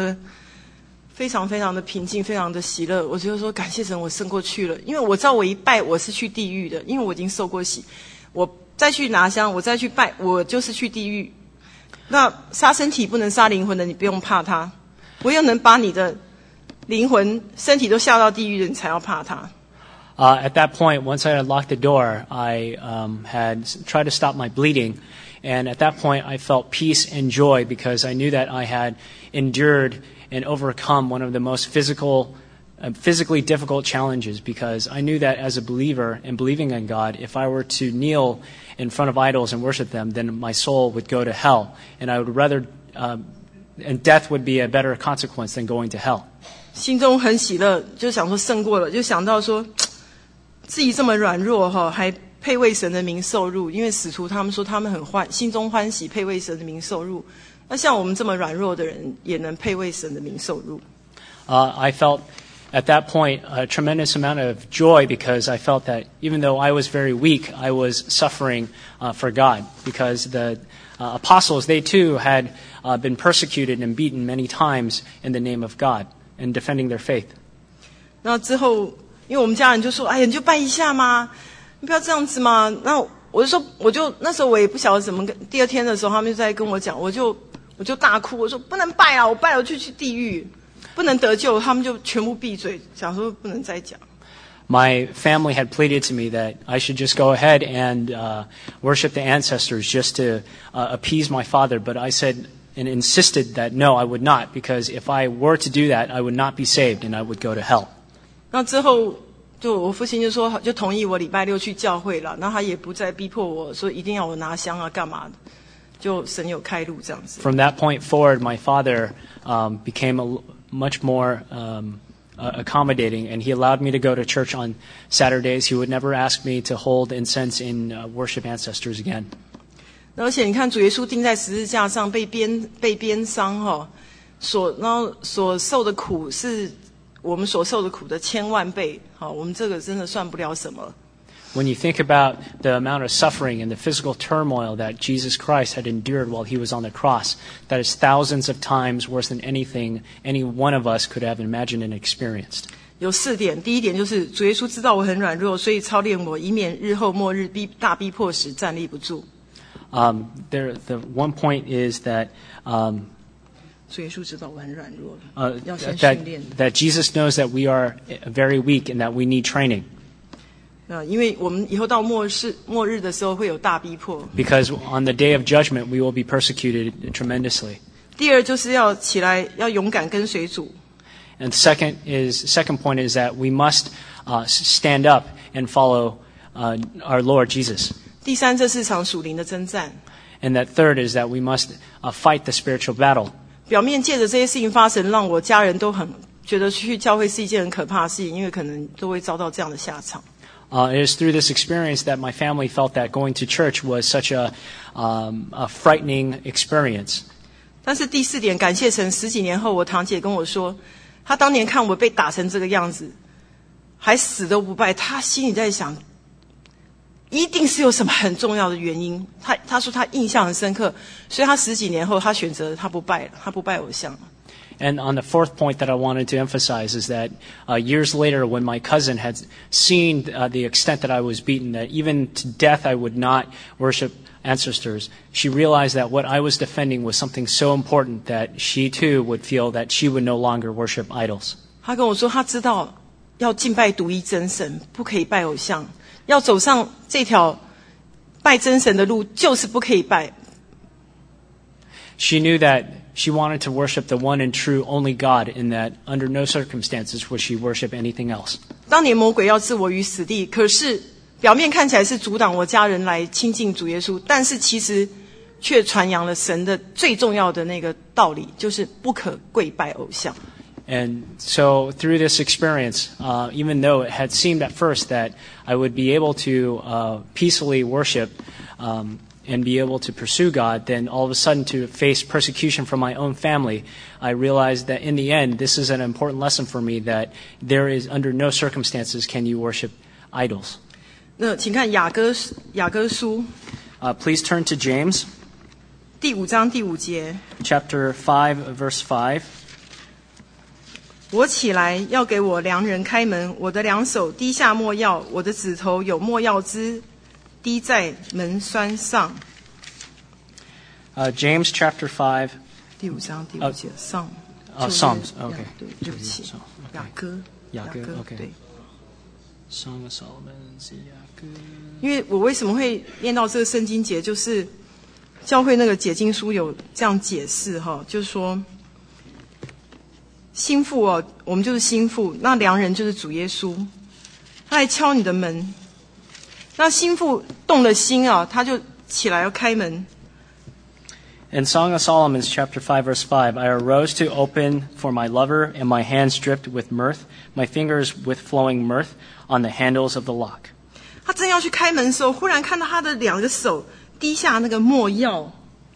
的平静，非常的喜乐。我就说感谢神，我胜过去了，因为我知道我一拜我是去地狱的，因为我已经受过洗。我再去拿香，我再去拜，我就是去地狱。那杀身体不能杀灵魂的，你不用怕他，唯有能把你的灵魂、身体都下到地狱的，你才要怕他。 At that point, once I had locked the door, I had tried to stop my bleeding. And at that point, I felt peace and joy because I knew that I had endured and overcome one of the most physically difficult challenges, because I knew that as a believer and believing in God, if I were to kneel in front of idols and worship them, then my soul would go to hell. And I would rather, and death would be a better consequence than going to hell. 心中很喜乐，就想说胜过了，就想到说自己这么软弱哈，还配为神的名受辱，因为使徒他们说他们心中欢喜，配为神的名受辱。那像我们这么软弱的人，也能配为神的名受辱。 I felt at that point a tremendous amount of joy because I felt that even though I was very weak, I was suffering for God because the apostles, they too had been persecuted and beaten many times in the name of God and defending their faith. 那之后，因为我们家人就说：“哎呀，你就拜一下嘛，你不要这样子嘛。”那我就说，那时候我也不晓得怎么。第二天的时候，他们就在跟我讲，我就大哭，我说不能拜啊，我拜了就去地狱，不能得救。他们就全部闭嘴，想说不能再讲。 My family had pleaded to me that I should just go ahead and worship the ancestors just to appease my father, but I said and insisted that no, I would not, because if I were to do that, I would not be saved and I would go to hell. 那之后，就我父亲就说，就同意我礼拜六去教会了。那他也不再逼迫我说一定要我拿香啊，干嘛的？就神有开路这样子。 From that point forward, my father became much more accommodating, and he allowed me to go to church on Saturdays. He would never ask me to hold incense and worship ancestors again. 而且你看，主耶稣钉在十字架上被鞭伤哈，然后所受的苦是我们所受的苦的千万倍。好，我们这个真的算不了什么。 When you think about the amount of suffering and the physical turmoil that Jesus Christ had endured while he was on the cross, that is thousands of times worse than anything any one of us could have imagined and experienced. 有4点，第一点就是主耶稣知道我很软弱，所以操练我，以免日后末日大逼迫时站立不住。 The one point is that 主耶稣知道我很软弱，要先训练。 that Jesus knows that we are very weak and that we need training. 因为我们以后到末日的时候会有大逼迫。 Because on the day of judgment, we will be persecuted tremendously. 第二就是要起来，要勇敢跟随主。 And second point is that we must stand up and follow our Lord Jesus. 第三，这是场属灵的征战。 And that third is that we must fight the spiritual battle. 表面借着这些事情发生，让我家人都很觉得去教会是一件很可怕的事情，因为可能都会遭到这样的下场。 It is through this experience that my family felt that going to church was such a frightening experience. 但是第4点，感谢神，10几年后，我堂姐跟我说，她当年看我被打成这个样子，还死都不拜，她心里在想，一定是有什么很重要的原因。她说她印象很深刻，所以她10几年后，她选择她不拜了，她不拜偶像了。 And on the fourth point that I wanted to emphasize is that years later, when my cousin had seen the extent that I was beaten, that even to death I would not worship ancestors, she realized that what I was defending was something so important that she too would feel that she would no longer worship idols. 她跟我说，她知道要敬拜独一真神，不可以拜偶像，要走上这条拜真神的路，就是不可以拜。 She knew that she wanted to worship the one and true only God, and that under no circumstances would she worship anything else. 当年魔鬼要置我于死地，可是表面看起来是阻挡我家人来亲近主耶稣，但是其实却传扬了神的最重要的那个道理，就是不可跪拜偶像。 And so through this experience, even though it had seemed at first that I would be able to peacefully worship and be able to pursue God, then all of a sudden to face persecution from my own family, I realized that in the end, this is an important lesson for me, that there is under no circumstances can you worship idols. 那请看雅歌书 Please turn to James. 第5章第5节。 Chapter 5, verse 5. 我起来要给我良人开门，我的两手滴下没药，我的指头有没药汁滴在门栓上。 James chapter 5. 第5章第5节。 Psalms. Okay. 对不起。雅歌。 Okay. 对。 Song of Solomon. 雅歌。 因为我为什么会念到这个圣经节，就是教会那个解经书有这样解释哈，就是说心腹哦，我们就是心腹，那良人就是主耶稣，他来敲你的门。那心腹动了心啊，他就起来要开门。 In Song of Solomon, chapter 5, verse 5, I arose to open for my lover, and my hands dripped with mirth, my fingers with flowing mirth on the handles of the lock. 他正要去开门的时候，忽然看到他的两个手滴下那个墨药，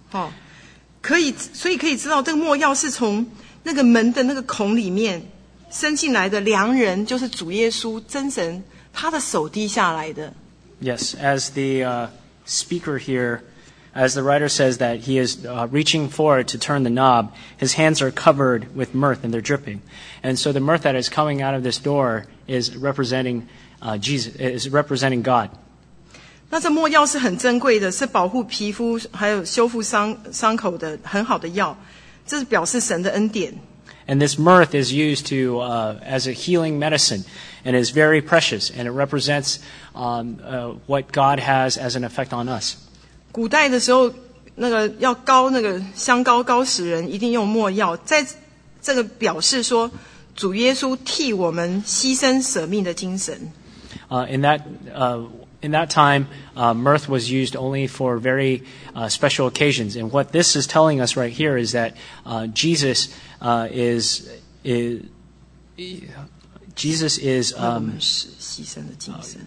所以可以知道这个墨药是从那个门的那个孔里面伸进来的良人，就是主耶稣真神，他的手滴下来的。 Yes, as the speaker here, as the writer says that he is reaching forward to turn the knob, his hands are covered with mirth and they're dripping. And so the mirth that is coming out of this door is representing Jesus, is representing God. 那这墨药是很珍贵的，是保护皮肤还有修复伤口的很好的药，这是表示神的恩典。 And this mirth is used to as a healing medicine, and is very precious, and it represents what God has as an effect on us. 古代的时候，那个要膏那个香膏膏使人，一定用墨药，在这个表示说，主耶稣替我们牺牲舍命的精神。 In that time, mirth was used only for very special occasions. And what this is telling us right here is that Jesus is 我们是牺牲的精神。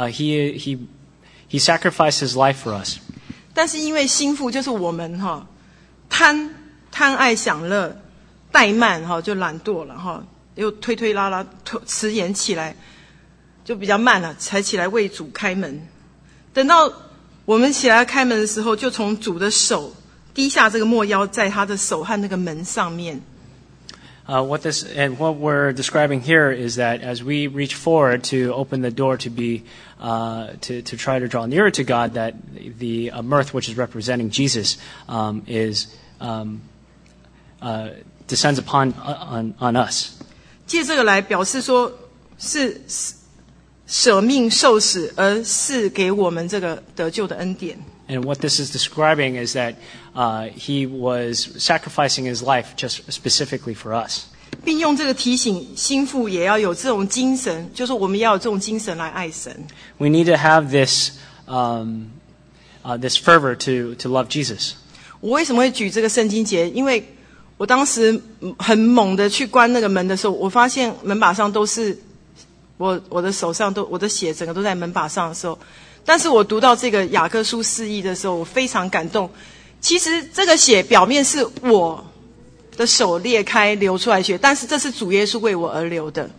He sacrificed his life for us. 但是因为心腹就是我们贪爱享乐，怠慢就懒惰了又推拉拉迟延起来。就比较慢了，才起来为主开门。等到我们起来开门的时候，就从主的手滴下这个墨药，在他的手和那个门上面。 What we're describing here is that as we reach forward to open the door to be to try to draw nearer to God, that the mirth, which is representing Jesus, descends upon on us. 借这个来表示说，是舍命受死而赐给我们这个得救的恩典。 And what this is describing is that he was sacrificing his life just specifically for us. 并用这个提醒心腹也要有这种精神，就是我们要有这种精神来爱神。 We need to have this this fervor to love Jesus. 我为什么会举这个圣经节？因为我当时很猛的去关那个门的时候，我发现门把上都是我的手上我的血整个都在门把上的时候，但是我读到这个雅各书4义的时候，我非常感动。其实这个血表面是我的手裂开流出来血，但是这是主耶稣为我而流的。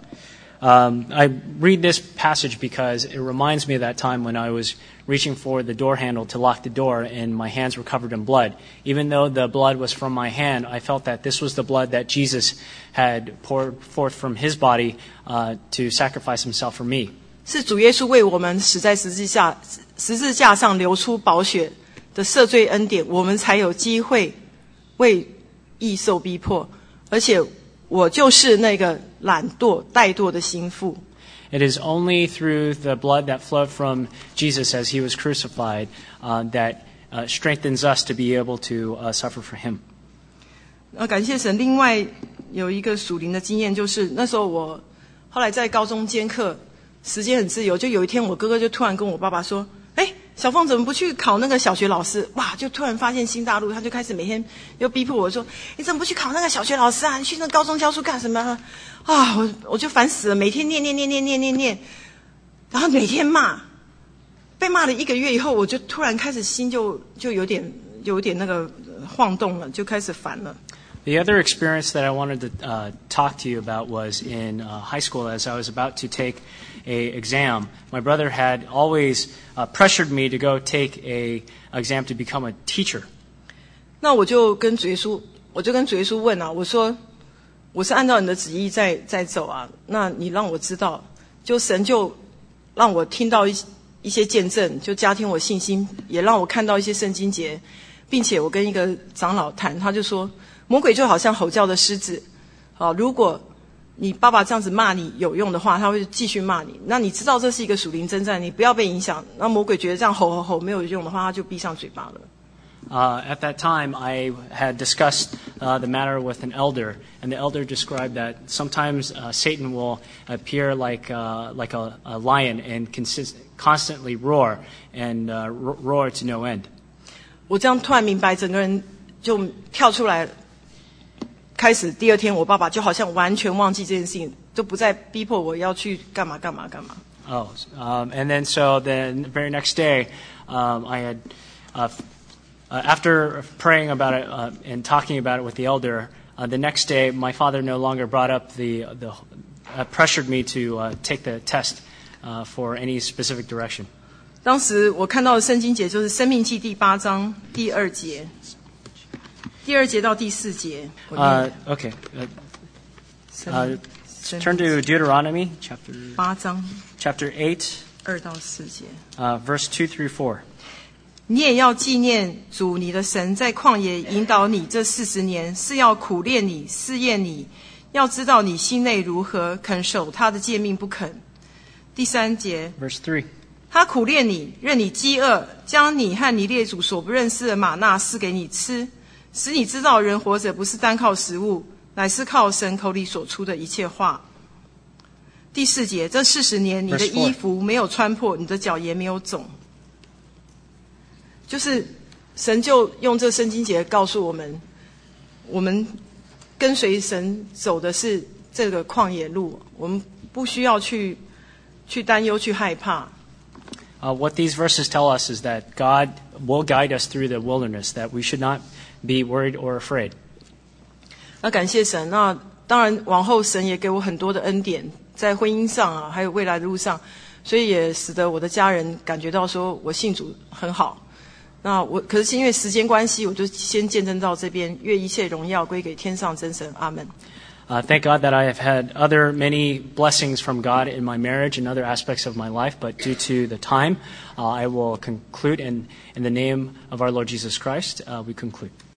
I read this passage because it reminds me of that time when I was reaching for the door handle to lock the door and my hands were covered in blood. Even though the blood was from my hand, I felt that this was the blood that Jesus had poured forth from his body to sacrifice himself for me. 是主耶稣为我们死在十字架上流出宝血的赦罪恩典，我们才有机会为义受逼迫，而且我就是那个懒惰怠惰的心腹。 It is only through the blood that flowed from Jesus as he was crucified that strengthens us to be able to suffer for him. 感谢神。另外有一个属灵的经验，就是那时候我后来在高中兼课，时间很自由，就有一天我哥哥就突然跟我爸爸说：“小凤怎么不去考那个小学老师？”哇，就突然发现新大陆，他就开始每天又逼迫我说：“你怎么不去考那个小学老师啊？你去那高中教书干什么？”我就烦死了，每天念，然后每天骂，被骂了1个月以后，我就突然开始心就有点那个晃动了，就开始烦了。 The other experience that I wanted to talk to you about was in high school as I was about to take an exam. My brother had always pressured me to go take an exam to become a teacher. 那我就跟主耶稣问啊，我说我是按照你的旨意在走啊，那你让我知道，就神就让我听到一些见证，就加添我信心，也让我看到一些圣经节，并且我跟一个长老谈，他就说魔鬼就好像吼叫的狮子，如果你爸爸这样子骂你有用的话，他会继续骂你。那你知道这是一个属灵征战，你不要被影响。那魔鬼觉得这样吼没有用的话，他就闭上嘴巴了。 At that time, I had discussed the matter with an elder, and the elder described that sometimes Satan will appear like a lion and constantly roar and roar to no end. 我这样突然明白，整个人就跳出来了。开始第2天，我爸爸就好像完全忘记这件事情，就不再逼迫我要去干嘛。 And then so the very next day, I had, after praying about it and talking about it with the elder, the next day my father no longer brought up pressured me to take the test for any specific direction. 当时我看到的圣经节就是《申命记》第8章第2节，第2节到第4节。 Okay. Turn to Deuteronomy chapter 8章 chapter 8, 2到4节。 verse 2 through 4. 你也要纪念主你的神在旷野引导你这40年，是要苦练你、试验你，要知道你心内如何，肯守他的诫命不肯。第3节 Verse 3. 他苦练你，任你饥饿，将你和你列祖所不认识的玛纳赐给你吃，使你知道人活着不是单靠食物，乃是靠神口里所出的一切话。第4节，这40年你的衣服没有穿破，你的脚也没有肿。就是神就用这圣经节告诉我们，我们跟随神走的是这个旷野路，我们不需要去担忧、去害怕。 What these verses tell us is that God will guide us through the wilderness, that we should not be worried or afraid. 那感谢神，那当然往后神也给我很多的恩典，在婚姻上啊，还有未来的路上，所以也使得我的家人感觉到说我信主很好。那可是因为时间关系，我就先见证到这边，愿一切荣耀归给天上真神，阿们。 Thank God that I have had many blessings from God in my marriage and other aspects of my life, but due to the time, I will conclude, and in the name of our Lord Jesus Christ, we conclude.